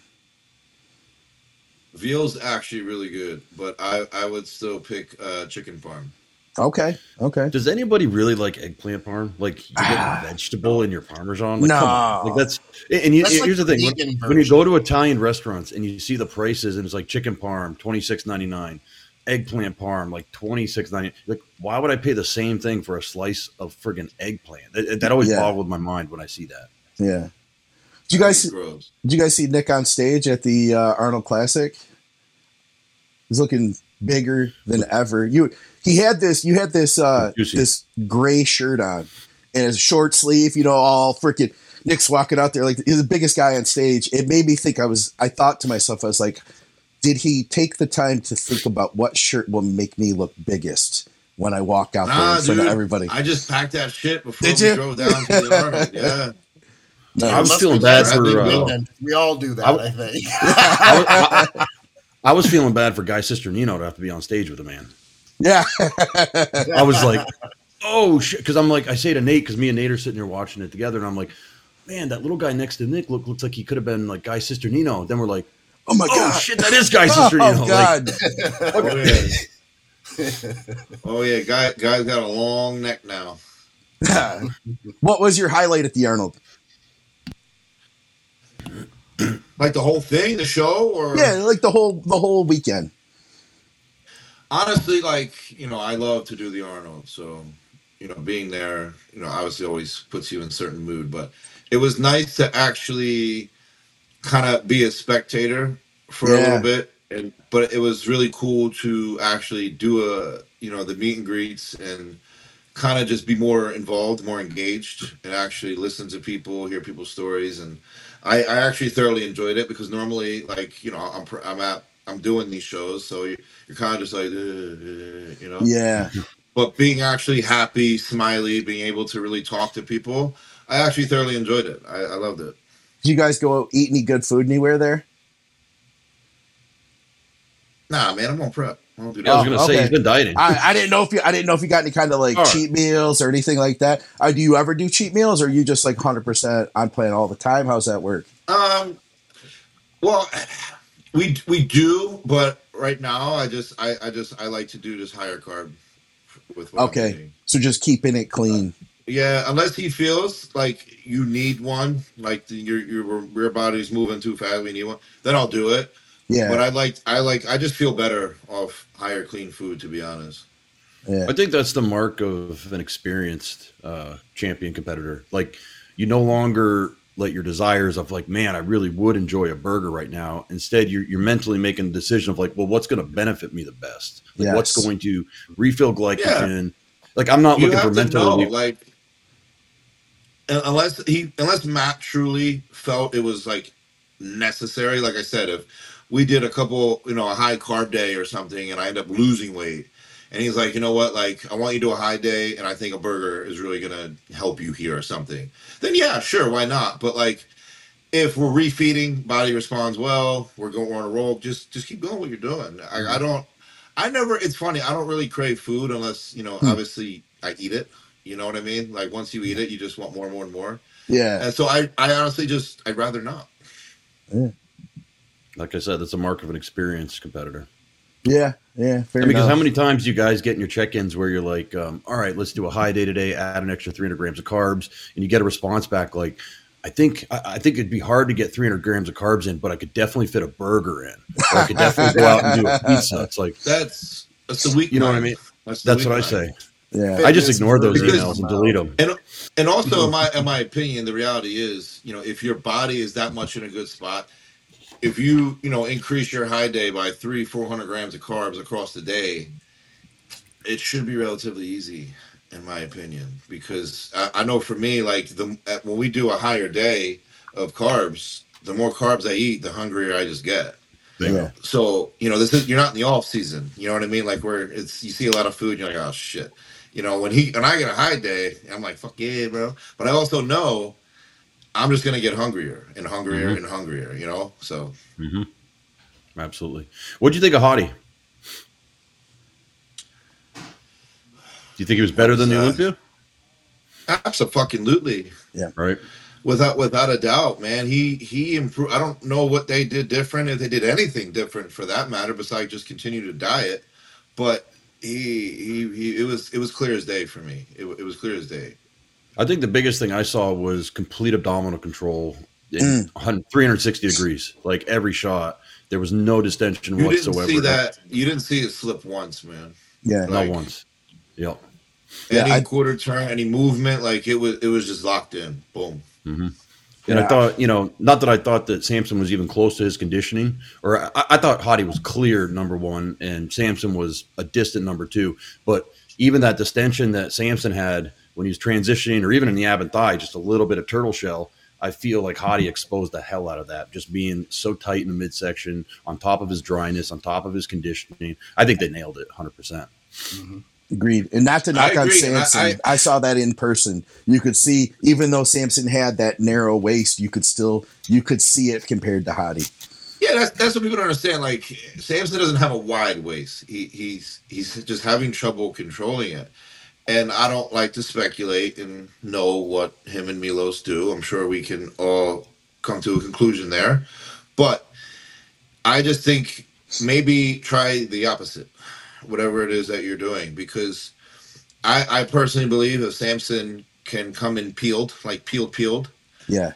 veal's actually really good, but I I would still pick uh, chicken parm. Okay, okay. Does anybody really like eggplant parm? Like you get Ah, a vegetable in your parmesan? Like, no. come on. Like that's and you, That's like here's the the thing: when, vegan when you version. go to Italian restaurants and you see the prices, and it's like chicken parm twenty six ninety nine, eggplant parm like twenty six ninety. Like, why would I pay the same thing for a slice of friggin' eggplant? That, that always Yeah. boggled my mind when I see that. Yeah. Did you guys That'd be gross. did you guys see Nick on stage at the uh, Arnold Classic? He's looking bigger than ever. You he had this you had this uh, Juicy. this gray shirt on and his short sleeve, you know, all freaking Nick's walking out there like he's the biggest guy on stage. It made me think I was I thought to myself, I was like, did he take the time to think about what shirt will make me look biggest when I walk out there Nah, in front dude, of everybody? I just packed that shit before Did we you? drove down to the Arnold. Yeah. No, I was Must feeling be bad nice for, to be uh, good then. We all do that, I- I, think. I, was- I- I was feeling bad for Guy Sister Nino to have to be on stage with a man. yeah. I was like, oh shit, because I'm like, I say to Nate, because me and Nate are sitting there watching it together, and I'm like, man, that little guy next to Nick look, looks like he could have been like Guy Sister Nino. Then we're like, Oh my oh god. shit, that is Guy Sister Nino. Oh Like, god. Oh yeah. Oh yeah. Guy guy's got a long neck now. What was your highlight at the Arnold? Like the whole thing, the show, or Yeah, like the whole the whole weekend. honestly, like, you know, I love to do the Arnold, so, you know, being there, you know, obviously always puts you in a certain mood, but it was nice to actually kind of be a spectator for a Yeah. little bit, and but it was really cool to actually do a, you know, the meet and greets and kind of just be more involved, more engaged, and actually listen to people, hear people's stories, and I, I actually thoroughly enjoyed it because normally, like, you know, I'm pr- I'm at I'm doing these shows, so you, you're kind of just like, uh, uh, you know, Yeah. but being actually happy, smiley, being able to really talk to people, I actually thoroughly enjoyed it. I, I loved it. Did you guys go eat any good food anywhere there? Nah, man, I'm on prep. I don't do I was that. gonna Oh, say okay. he's been dieting. I, I didn't know if you I didn't know if you got any kind of like All right. cheat meals or anything like that. Uh, do you ever do cheat meals or are you just like one hundred percent on plan all the time? How's that work? Um, well, we we do, but right now, I just I, I just I like to do just higher carb with what I'm Okay. eating. So just keeping it clean. Yeah, unless he feels like you need one, like the, your your your body's moving too fast, we need one, then I'll do it. Yeah. But I like I like I just feel better off higher clean food, to be honest. Yeah. I think that's the mark of an experienced uh, champion competitor. Like, you no longer let your desires of like, man, I really would enjoy a burger right now. Instead, you're, you're mentally making a decision of like, well, what's going to benefit me the best? Like, Yes. what's going to refill glycogen? Like, I'm not You looking for have to mental. know, like, un- unless he unless Matt truly felt it was like necessary. Like I said, if we did a couple, you know, a high carb day or something, and I end up losing weight, and he's like, you know what, like I want you to do a high day, and I think a burger is really gonna help you here or something. Then yeah, sure, why not? But like, if we're refeeding, body responds well, we're going we're on a roll. Just just keep going what you're doing. I, I don't. I never. It's funny. I don't really crave food unless you know. Hmm. Obviously, I eat it. You know what I mean? Like once you eat it, you just want more and more and more. Yeah. And so I, I honestly just, I'd rather not. Like I said, that's a mark of an experienced competitor. Yeah. Yeah. Fair I mean, because enough. how many times do you guys get in your check-ins where you're like, um, all right, let's do a high day today, add an extra three hundred grams of carbs, and you get a response back like, I think I, I think it'd be hard to get three hundred grams of carbs in, but I could definitely fit a burger in, or I could definitely go out and do a pizza. It's like, That's, that's the weak. You know what I mind. mean? That's, the That's weak what I mind. say. Yeah. I just Fitness ignore those Because- emails and delete them. And and also, in my in my opinion, the reality is, you know, if your body is that much in a good spot, if you you know increase your high day by three four hundred grams of carbs across the day, it should be relatively easy, in my opinion. Because I, I know for me, like the at- when we do a higher day of carbs, the more carbs I eat, the hungrier I just get. Yeah. So, you know, this is you're not in the off season. You know what I mean? Like where it's you see a lot of food, and you're like, oh shit. You know, when he and I get a high day, I'm like, fuck yeah, bro. But I also know I'm just gonna get hungrier and hungrier Mhm. and hungrier, you know? So hmm Absolutely. What'd you think of Hottie? Do you think he was better than the Uh, Olympia? Absolutely. Right. Without without a doubt, man. He he improved. I don't know what they did different, if they did anything different for that matter, besides just continue to diet. But he he, he it was it was clear as day for me. It, it was clear as day. I think the biggest thing I saw was complete abdominal control in Mm. three hundred sixty degrees, like every shot. There was no distension You whatsoever. didn't see that. You didn't see it slip once, man. Yeah. Not Like, once. Yep. Yeah, any I- quarter turn, any movement, like it was it was just locked in. Boom. Mm-hmm. And Yeah. I thought, you know, not that I thought that Samson was even close to his conditioning, or I, I thought Hottie was clear number one and Samson was a distant number two. But even that distension that Samson had when he was transitioning, or even in the ab and thigh, just a little bit of turtle shell, I feel like Hottie exposed the hell out of that, just being so tight in the midsection, on top of his dryness, on top of his conditioning. I think they nailed it one hundred percent. Agreed. And not to knock I on agree, and I- Samson, I, saw that in person. You could see, even though Samson had that narrow waist, you could still you could see it compared to Hottie. Yeah, that's that's what people don't understand. Like Samson doesn't have a wide waist. He he's he's just having trouble controlling it. And I don't like to speculate and know what him and Milos do. I'm sure we can all come to a conclusion there. But I just think maybe try the opposite, whatever it is that you're doing, because I, I personally believe if Samson can come in peeled, like peeled, peeled, Yeah,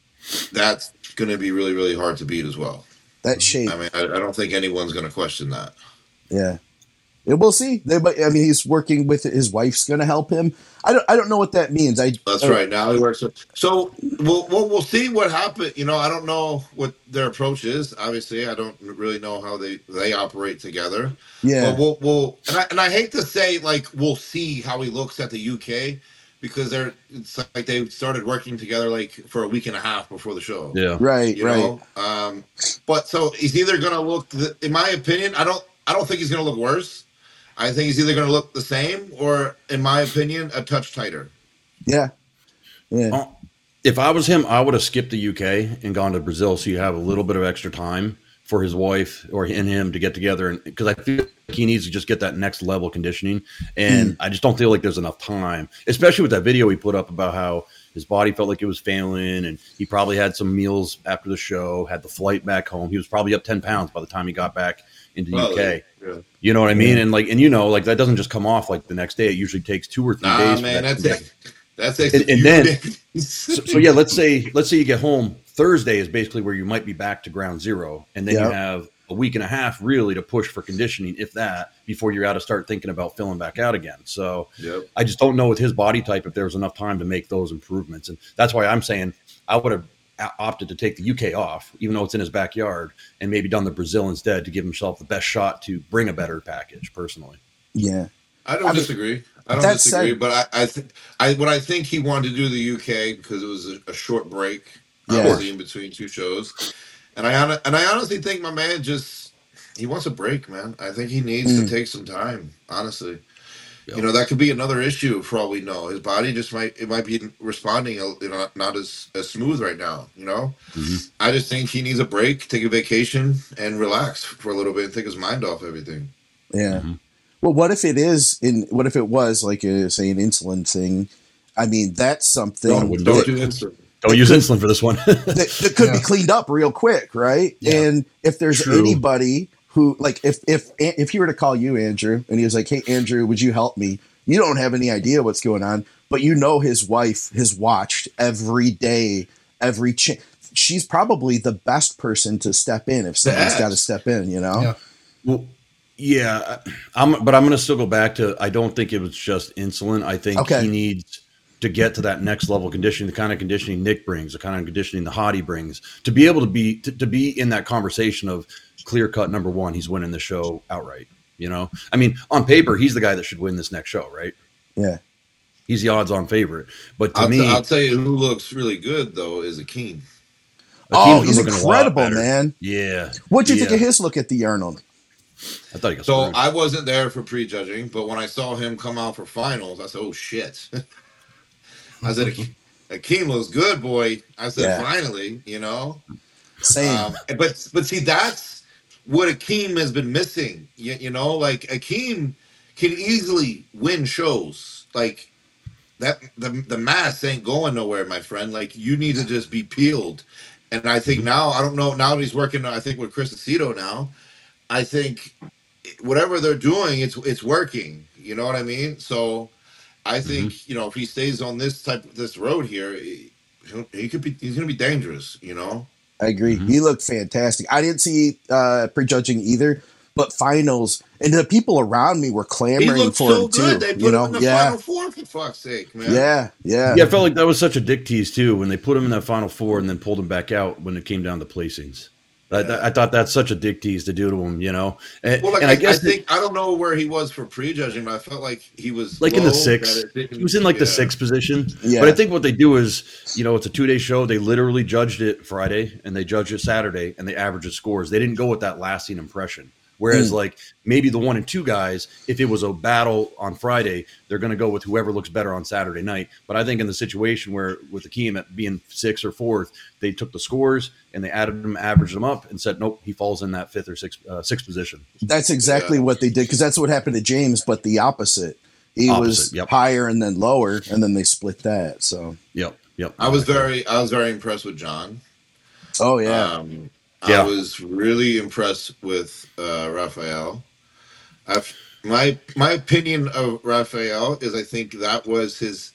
that's going to be really, really hard to beat as well. that shape. I mean, I, I don't think anyone's going to question that. Yeah. And we'll see. They, but I mean, he's working with his wife's going to help him. I don't. I don't know what that means. I. That's uh, right. Now he works. With, so we'll, we'll we'll see what happens. You know, I don't know what their approach is. Obviously, I don't really know how they, they operate together. Yeah. But we'll we'll and I and I hate to say like we'll see how he looks at the U K because they're it's like they started working together like for a week and a half before the show. Yeah. Right. You right. know. Um. But so he's either going to look. In my opinion, I don't. I don't think he's going to look worse. I think he's either going to look the same or, in my opinion, a touch tighter. Yeah. Yeah. Oh, if I was him, I would have skipped the U K and gone to Brazil, so you have a little bit of extra time for his wife or and him to get together. And because I feel like he needs to just get that next level conditioning, and Mm. I just don't feel like there's enough time, especially with that video he put up about how his body felt like it was failing, and he probably had some meals after the show, had the flight back home. He was probably up ten pounds by the time he got back into the Well, U K. yeah. You know what I mean? And like, and you know, like that doesn't just come off like the next day. It usually takes two or three Nah, days. for man, that that's to it. That's And- it. and then- so, so yeah, let's say let's say you get home Thursday is basically where you might be back to ground zero, and then Yep. you have a week and a half really to push for conditioning, if that, before you got to start thinking about filling back out again. So Yep. I just don't know with his body type if there was enough time to make those improvements, and that's why I'm saying I would have a- opted to take the U K off, even though it's in his backyard, and maybe done the Brazil instead to give himself the best shot to bring a better package. Personally, Yeah. I don't I mean, disagree. I don't that disagree, said- but I, I think I what I think he wanted to do the U K because it was a, a short break, Yeah. obviously in between two shows, and I hon- and I honestly think my man just he wants a break, man. I think he needs Mm. to take some time. Honestly, Yeah. you know that could be another issue for all we know. His body just might it might be responding, you know, not, not as as smooth right now. You know, Mhm. I just think he needs a break, take a vacation, and relax for a little bit and take his mind off everything. Yeah. Mhm. Well, what if it is in? What if it was like a, say an insulin thing? I mean, that's something No, I wouldn't Don't do do it. instant. don't use insulin for this one. that, that could be Yeah. cleaned up real quick, right? Yeah. And if there's True. anybody who, like, if if if he were to call you, Andrew, and he was like, "Hey, Andrew, would you help me?" You don't have any idea what's going on, but you know his wife has watched every day, every cha- she's probably the best person to step in if somebody's Yes. got to step in. You know? Yeah. Well, yeah, I'm, but I'm going to still go back to I don't think it was just insulin. I think Okay. he needs to get to that next level conditioning, the kind of conditioning Nick brings, the kind of conditioning the Hottie brings, to be able to be to, to be in that conversation of clear cut number one. He's winning the show outright. You know, I mean, on paper, he's the guy that should win this next show, right? Yeah. He's the odds-on favorite. But to I'll, me, t- I'll tell you who looks really good though is Akeem. Oh, Akeem's he's looking a lot incredible, better. man. Yeah. What'd you yeah. think of his look at the Arnold? I thought he got So screwed. I wasn't there for prejudging, but when I saw him come out for finals, I said, "Oh shit!" I said, "Akeem Akeem looks good, boy." I said, Yeah. "Finally," you know. Same. Um, but but see, that's what Akeem has been missing. You, you know, like Akeem can easily win shows. Like that the the mask ain't going nowhere, my friend. Like you need to just be peeled. And I think now, I don't know. Now he's working, I think, with Chris Aceto now. I think whatever they're doing, it's it's working. You know what I mean? So I think Mhm. you know if he stays on this type this road here, he, he could be he's going to be dangerous. You know. I agree. Mhm. He looked fantastic. I didn't see uh, prejudging either, but finals and the people around me were He clamoring looked for so him good. too. They put You him know, in the yeah, final four for fuck's sake, man. yeah, yeah. Yeah, I felt like that was such a dick tease too when they put him in that final four and then pulled him back out when it came down to placings. I, Yeah. I thought that's such a dick tease to do to him, you know. And, Well, like and I, I I guess that, think I don't know where he was for prejudging, but I felt like he was like low, in the that six, it didn't- he was in like the yeah. sixth position. Yeah. But I think what they do is, you know, it's a two day show. They literally judged it Friday and they judged it Saturday and they averaged the scores. They didn't go with that lasting impression. Whereas, Mm. like maybe the one and two guys, if it was a battle on Friday, they're going to go with whoever looks better on Saturday night. But I think in the situation where with the Akeem at being sixth or fourth, they took the scores and they added them, averaged them up, and said, nope, he falls in that fifth or sixth, uh, sixth position. That's exactly Yeah. what they did because that's what happened to James, but the opposite. He Opposite, was yep. higher and then lower, and then they split that. So, Yep, yep. I was very I was very impressed with John. oh yeah, Um, Yeah. I was really impressed with uh, Raphael. I've, my my opinion of Raphael is I think that was his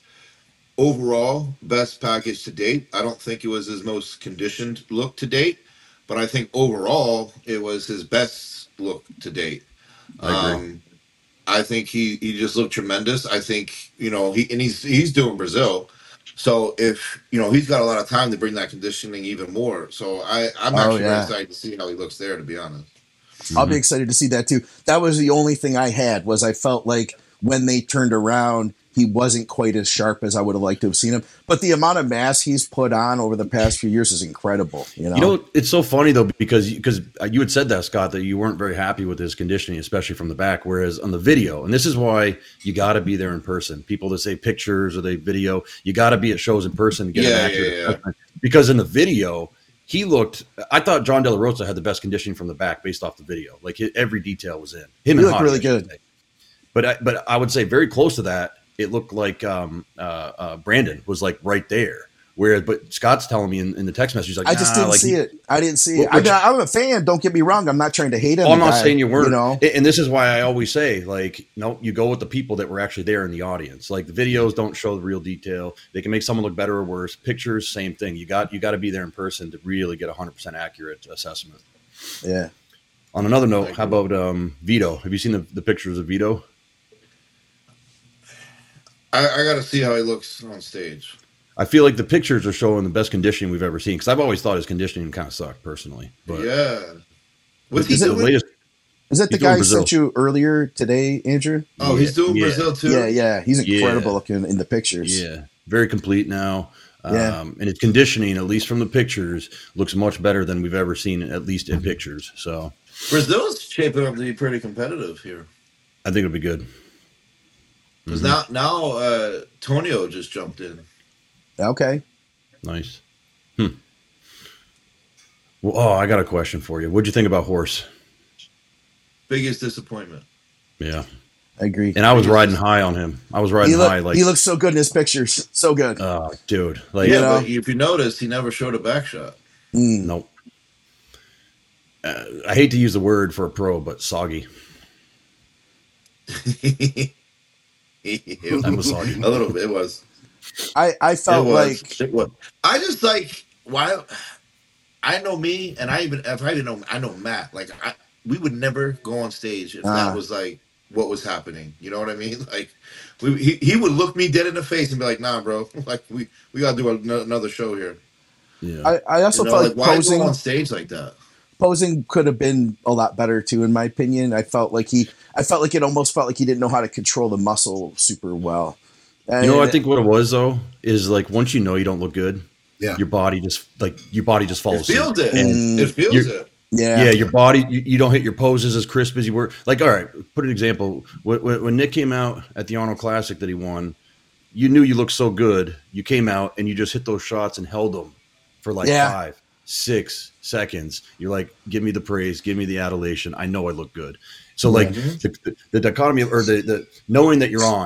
overall best package to date. I don't think it was his most conditioned look to date, but I think overall it was his best look to date. I agree. Um, I think he he just looked tremendous. I think you know he and he's he's doing Brazil, so if you know he's got a lot of time to bring that conditioning even more. So I I'm Oh, actually very yeah. excited to see how he looks there. To be honest, I'll Mm-hmm. be excited to see that too. That was the only thing I had was I felt like when they turned around, he wasn't quite as sharp as I would have liked to have seen him. But the amount of mass he's put on over the past few years is incredible. You know, You know, it's so funny though because because you had said that, Scott, that you weren't very happy with his conditioning, especially from the back. Whereas on the video, and this is why you got to be there in person. People that say pictures or they video, you got to be at shows in person to get Yeah, an accurate yeah, yeah. assessment. Because in the video, he looked. I thought John De La Rosa had the best conditioning from the back based off the video. Like hi- every detail was in him. He and looked Hottie, really I should good. say. But I, but I would say very close to that. It looked like um, uh, uh, Brandon was like right there. Whereas, but Scott's telling me in, in the text message, he's like, I just nah, didn't like see he- it. I didn't see it. Which- I, I'm a fan. Don't get me wrong. I'm not trying to hate him. Oh, I'm not guy, saying you weren't. You know, And this is why I always say, like, no, you go with the people that were actually there in the audience. Like the videos don't show the real detail. They can make someone look better or worse. Pictures, same thing. You got you got to be there in person to really get a hundred percent accurate assessment. yeah. On another note, I how agree. about um, Vito? Have you seen the, the pictures of Vito? I, I got to see how he looks on stage. I feel like the pictures are showing the best conditioning we've ever seen. Because I've always thought his conditioning kind of sucked personally. But yeah, what's the, he the doing? latest, Is that the He's doing guy I Brazil. sent you earlier today, Andrew? Oh, he's doing Yeah. Brazil too. Yeah, yeah. He's Yeah. incredible looking in the pictures. yeah, very complete now. Yeah. Um, and his conditioning, at least from the pictures, looks much better than we've ever seen, at least in pictures. So Brazil's shaping up to be pretty competitive here. I think it'll be good. Because Mhm. now, now uh, Tonio just jumped in. Okay. Nice. Hmm. Well, oh, I got a question for you. What'd you think about Horse? Biggest disappointment. Yeah, I agree. and I was riding high on him. I was riding He, look, high, like, he looks so good in his pictures. So good. oh, dude, like, yeah, you know? but if you notice, he never showed a back shot. Mm. nope. Uh, I hate to use the word for a pro, but soggy. That was soggy. A little bit. It was. I, I It felt was. like It was. I just like why. I know me, and I even if I didn't know, I know Matt. Like I, we would never go on stage if Ah. that was like what was happening. You know what I mean? Like we, he he would look me dead in the face and be like, "Nah, bro. Like we we gotta do a, another show here." Yeah, I, I also You know, felt like like why posing go on stage like that? posing could have been a lot better too, in my opinion. I felt like he I felt like it almost felt like he didn't know how to control the muscle super well. And you know, I think what it was though is like once you know you don't look good, Yeah. your body just like your body just It follows suit. feels it. Mm. It feels You're- it. yeah, Yeah, your body, you, you don't hit your poses as crisp as you were. Like, all right, put an example. When, when, when Nick came out at the Arnold Classic that he won, you knew you looked so good. You came out and you just hit those shots and held them for like Yeah. five, six seconds. You're like, give me the praise, give me the adulation. I know I look good. So, like, Mhm. the, the dichotomy of, or the, the knowing that you're on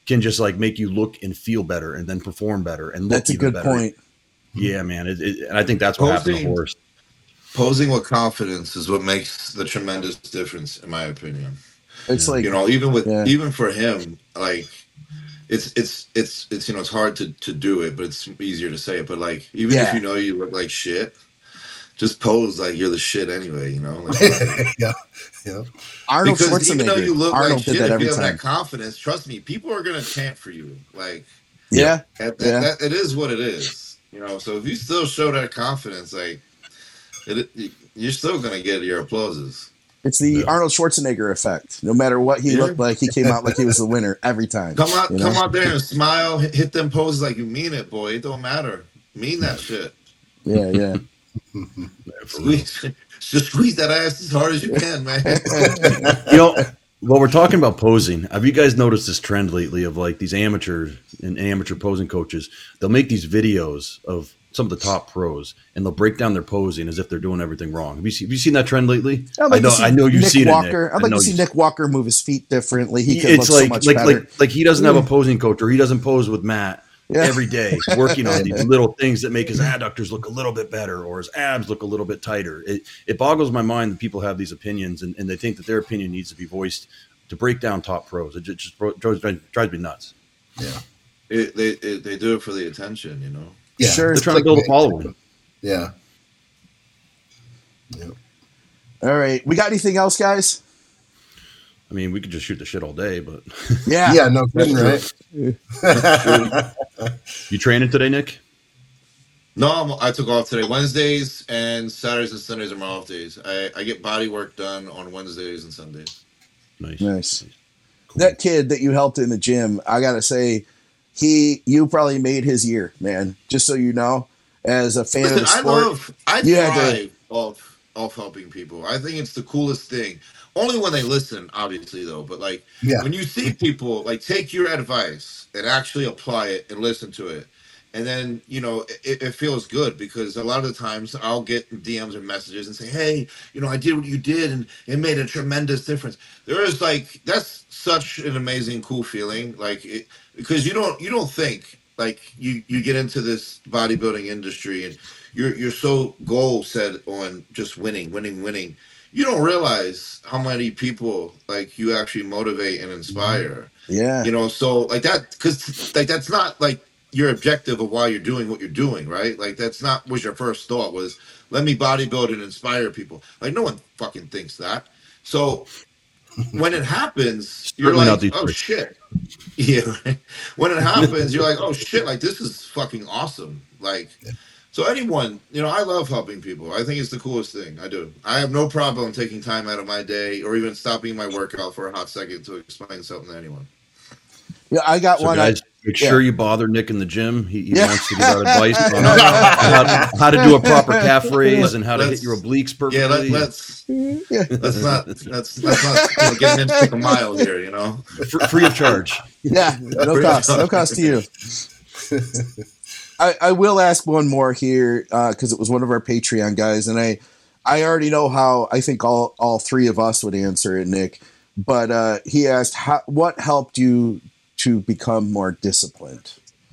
can just like make you look and feel better and then perform better and look That's a even good better. point. Yeah, man. It, it, and I think that's what happened to Posing- Horst. Posing with confidence is what makes the tremendous difference, in my opinion. It's like You know, even with yeah. even for him, like it's it's it's it's you know it's hard to to do it, but it's easier to say it. But like even Yeah. if you know you look like shit, just pose like you're the shit anyway. You know, like, yeah, yeah. Arnold because even though Schwarzenegger. you look Arnold like did shit, that if every you have time. that confidence, trust me, people are gonna chant for you. Like Yeah. that, Yeah. that, that, it is what it is. You know, so if you still show that confidence, like it, it you're still gonna get your applauses. It's the Yeah. Arnold Schwarzenegger effect. No matter what he Yeah. looked like, he came out like he was the winner every time. Come out, you know? come out there and smile, hit, hit them poses like you mean it, boy. It don't matter. Mean that shit. Yeah, yeah. Squeeze, just squeeze that ass as hard as you can, man. You know, well, we're talking about posing. Have you guys noticed this trend lately of like these amateur and amateur posing coaches? They'll make these videos of some of the top pros, and they'll break down their posing as if they're doing everything wrong. Have you seen, have you seen that trend lately? I'd like I know, to see I know you've Nick seen Walker. it. Nick. I'd I like know to see you've- Nick Walker move his feet differently. He could It's look like so much like, better. like like he doesn't have a posing coach, or he doesn't pose with Matt Yeah. every day, working on these little things that make his adductors look a little bit better or his abs look a little bit tighter. It it boggles my mind that people have these opinions and, and they think that their opinion needs to be voiced to break down top pros. It just, just drives, drives me nuts. Yeah. It, they it, they do it for the attention, you know. Yeah. Sure. They're trying to build a following. Yeah. Yeah. All right. We got anything else, guys? I mean, we could just shoot the shit all day, but Yeah. Yeah, no kidding, That's right? you training today, Nick? No, I'm, I took off today. Wednesdays and Saturdays and Sundays are my off days. I, I get body work done on Wednesdays and Sundays. Nice. Nice. Cool. That kid that you helped in the gym, I gotta say, he you probably made his year, man. Just so you know, as a fan of the Listen, I sport. love, I You had to- thrive off, off helping people. I think it's the coolest thing. Only when they listen, obviously, though. But like Yeah. when you see people like take your advice and actually apply it and listen to it, and then you know it, it feels good because a lot of the times I'll get D Ms or messages and say, "Hey, you know, I did what you did and it made a tremendous difference." There is like that's such an amazing, cool feeling. Like it, because you don't you don't think like you you get into this bodybuilding industry and you're you're so goal set on just winning, winning, winning. You don't realize how many people like you actually motivate and inspire. Yeah. You know, so like that because like that's not like your objective of why you're doing what you're doing, right? Like that's not was your first thought was let me bodybuild and inspire people. Like no one fucking thinks that. So when it happens, you're Certainly not like, these oh days. shit. Yeah. Right? When it happens, you're like, oh shit, like this is fucking awesome. Like so anyone, you know, I love helping people. I think it's the coolest thing. I do. I have no problem taking time out of my day or even stopping my workout for a hot second to explain something to anyone. Yeah, I got So one. guys, make yeah. sure you bother Nick in the gym. He, he Yeah. wants to give out advice on No, no. how, how to do a proper calf raise and how to Let's- hit your obliques perfectly. Yeah, let, let's Yeah. let's not let's let's not you know, get him to take a mile here. You know, Fr- free of charge. Yeah, no cost, no cost to you. I, I will ask one more here because it was one of our Patreon guys, and I I already know how I think all all three of us would answer it, Nick. But uh, he asked, how, "What helped you to become more disciplined?"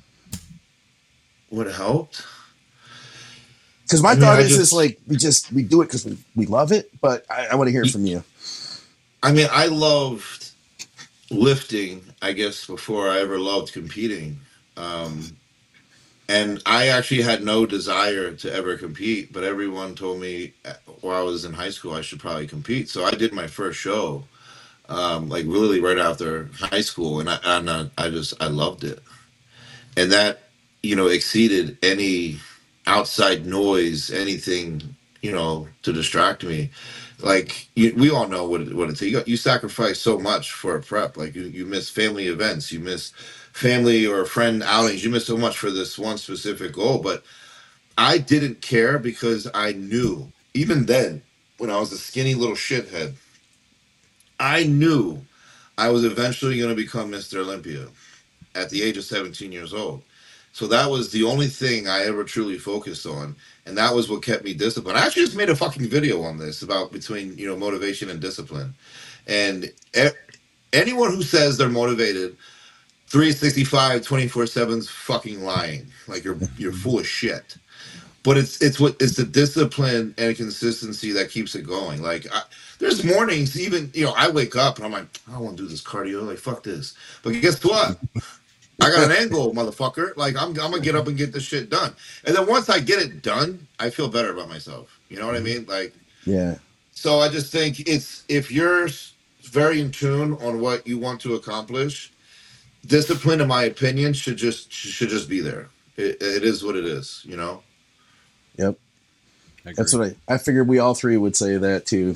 what helped? Because my I mean, thought I is, just- is like we just we do it because we, we love it, but I, I want to hear from you. I mean, I loved lifting, I guess, before I ever loved competing. Um, and I actually had no desire to ever compete, but everyone told me uh, while I was in high school I should probably compete. So I did my first show, um, like really right after high school, and I and I, I just I loved it, and that you know exceeded any outside noise, anything you know to distract me. Like you, we all know what it, what it takes. You, you sacrifice so much for a prep. Like you, you miss family events, you miss family or friend outings, you miss so much for this one specific goal. But I didn't care because I knew, even then, when I was a skinny little shithead, I knew I was eventually going to become Mister Olympia at the age of seventeen years old. So that was the only thing I ever truly focused on. And that was what kept me disciplined. I actually just made a fucking video on this about between, you know, motivation and discipline. And e- anyone who says they're motivated three sixty-five, twenty-four seven's fucking lying. Like you're you're full of shit. But it's it's what it's the discipline and consistency that keeps it going. Like I, there's mornings, even you know, I wake up and I'm like, I don't want to do this cardio. Like fuck this. But guess what? I got an end goal, motherfucker. Like I'm, I'm gonna get up and get this shit done. And then once I get it done, I feel better about myself. You know what I mean? Like, Yeah. so I just think it's if you're s- very in tune on what you want to accomplish, discipline, in my opinion, should just should just be there. It, it is what it is. You know. Yep. I That's agree. what I, I figured we all three would say that too.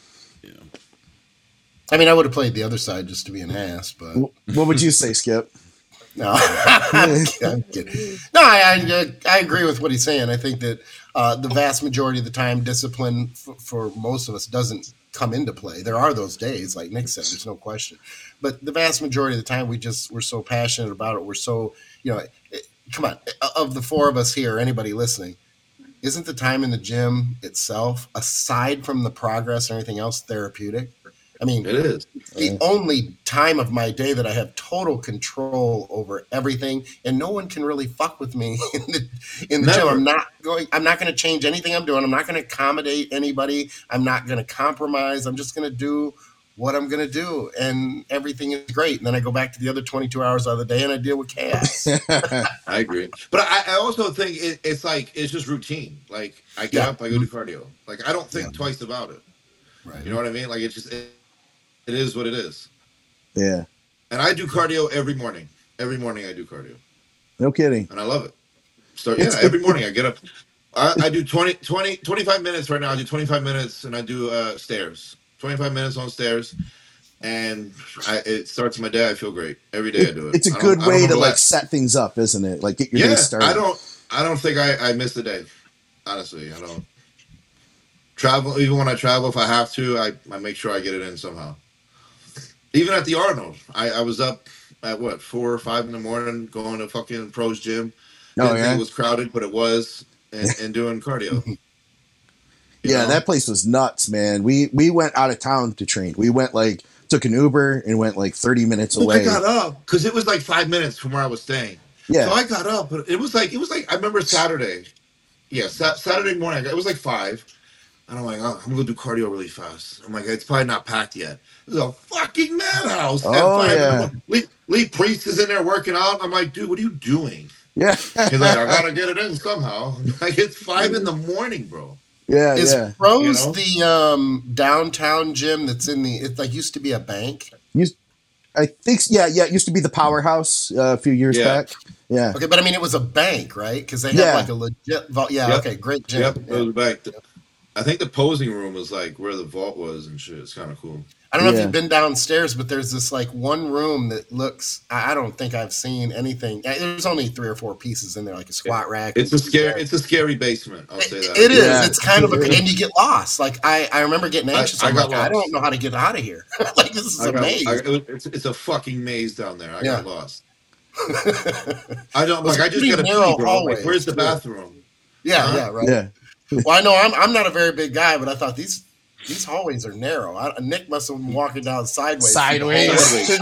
I mean, I would have played the other side just to be an ass, but Wh- What would you say, Skip? no, I'm kidding. I'm kidding. No, I, I I agree with what he's saying. I think that uh, the vast majority of the time, discipline f- for most of us doesn't come into play. There are those days, like Nick said, there's no question. But the vast majority of the time, we just we're so passionate about it. We're so you know, it, come on, of the four of us here, anybody listening, isn't the time in the gym itself, aside from the progress or anything else, therapeutic? I mean, It is. the only time of my day that I have total control over everything, and no one can really fuck with me in the in the gym. Never. I'm not going. I'm not going to change anything I'm doing. I'm not going to accommodate anybody. I'm not going to compromise. I'm just going to do what I'm going to do, and everything is great. And then I go back to the other twenty-two hours of the day, and I deal with chaos. I agree. But I, I also think it, it's like it's just routine. Like I get Yeah. up, I go do cardio. Like I don't think Yeah. twice about it. Right. You know what I mean? Like it's just it, it is what it is. Yeah. And I do cardio every morning. Every morning I do cardio, No kidding. and I love it. So yeah, It's- every morning I get up. I, I do twenty, twenty, twenty-five minutes right now. I do twenty-five minutes, and I do uh, stairs. twenty-five minutes on stairs, and I, it starts my day. I feel great every day. I do it. It's a I don't- good I don't way to like relax. set things up, isn't it? Like get your day Yeah, started. I don't. I don't think I, I miss a day. Honestly, I don't. Travel, even when I travel, if I have to, I, I make sure I get it in somehow. Even at the Arnold, I, I was up at what four or five in the morning going to fucking pros gym. Oh, Didn't yeah? think it was crowded, but it was, and, and doing cardio. You Yeah, know? that place was nuts, man. We we went out of town to train. We went like took an Uber and went like thirty minutes Well, away. I got up because it was like five minutes from where I was staying. Yeah. So I got up, but it was like it was like I remember Saturday. Yeah, sa- Saturday morning. I got- It was like five, and I'm like, oh, I'm gonna go do cardio really fast. I'm like, it's probably not packed yet. It was a fucking madhouse. at Oh, five in the yeah. morning. Lee, Lee Priest is in there working out. I'm like, dude, what are you doing? Yeah. He's like, I gotta get it in somehow. Like it's five in the morning, bro. yeah, Is yeah. Pros You know? the um, downtown gym that's in the? It like used to be a bank. I think yeah, yeah. It used to be the Powerhouse uh, a few years Yeah. back. Yeah. Okay, but I mean, it was a bank, right? Because they have Yeah. like a legit vault. Yeah, Yep. okay, great gym. Yep, Yeah. it was back. I think the posing room was like where the vault was and shit. It's kind of cool. I don't know Yeah. if you've been downstairs, but there's this like one room that looks. I I don't think I've seen anything. uh, There's only three or four pieces in there, like a squat rack. It's a and- scary. It's a scary basement. I'll say that. It is. Yeah. It's kind of a, and you get lost. Like I, I remember getting I- anxious. I I'm got like, I lost. don't know how to get out of here. Like this is I a got, maze. I, it- it's, it's a fucking maze down there. I got Yeah. lost. I don't Those like. I are just pretty got to narrow pee, bro. I'm like, hallways, where's the too. bathroom? yeah, Huh? yeah, right. Yeah. Well, I know I'm, I'm not a very big guy, but I thought these these hallways are narrow. I, Nick must have been walking down sideways. through the Sideways.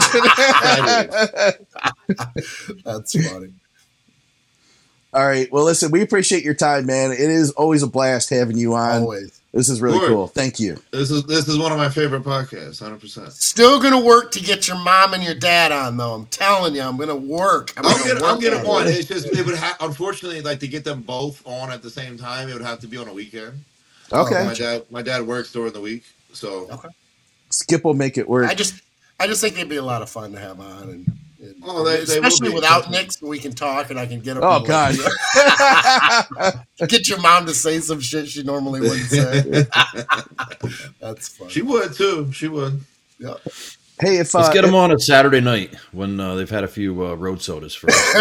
hallway. That's funny. All right. Well, listen, we appreciate your time, man. It is always a blast having you on. Always. This is really Sure. cool. Thank you. This is this is one of my favorite podcasts. Hundred percent. Still gonna work to get your mom and your dad on, though. I'm telling you, I'm gonna work. I'm I'll gonna get I'll work get on it it. on. It's just it would ha- unfortunately like to get them both on at the same time. It would have to be on a weekend. Okay. My dad my dad works during the week, so Okay. Skip will make it work. I just, I just think they'd be a lot of fun to have on, and, and Oh, they- they will especially be. without Nick, so we can talk and I can get up. Oh, and, like, God. get your mom to say some shit she normally wouldn't say. That's funny. she would too. She would. Yeah. Hey, if Let's uh, get them on a Saturday night when uh, they've had a few uh, road sodas for us.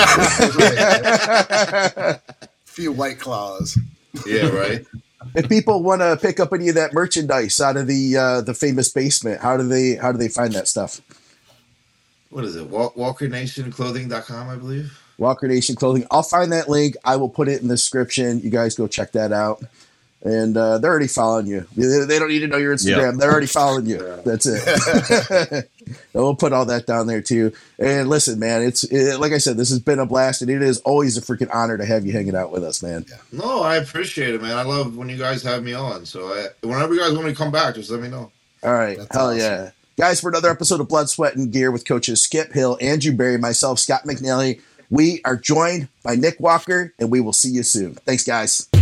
Right. Few white claws. Yeah, right. if people want to pick up any of that merchandise out of the uh, the famous basement, how do they how do they find that stuff? What is it? Walk, walker nation clothing dot com, I believe. Walker Nation Clothing. I'll find that link. I will put it in the description. You guys go check that out. And uh, they're already following you. They, they don't need to know your Instagram. Yeah. They're already following you. Yeah. That's it. we'll put all that down there too. And listen, man, it's it, like I said, this has been a blast, and it is always a freaking honor to have you hanging out with us, man. No, I appreciate it, man. I love when you guys have me on. So I, whenever you guys want me to come back, just let me know. All right, That's hell awesome. yeah, guys! For another episode of Blood, Sweat, and Gear with coaches Skip Hill, Andrew Berry, myself, Scott McNally, we are joined by Nick Walker, and we will see you soon. Thanks, guys.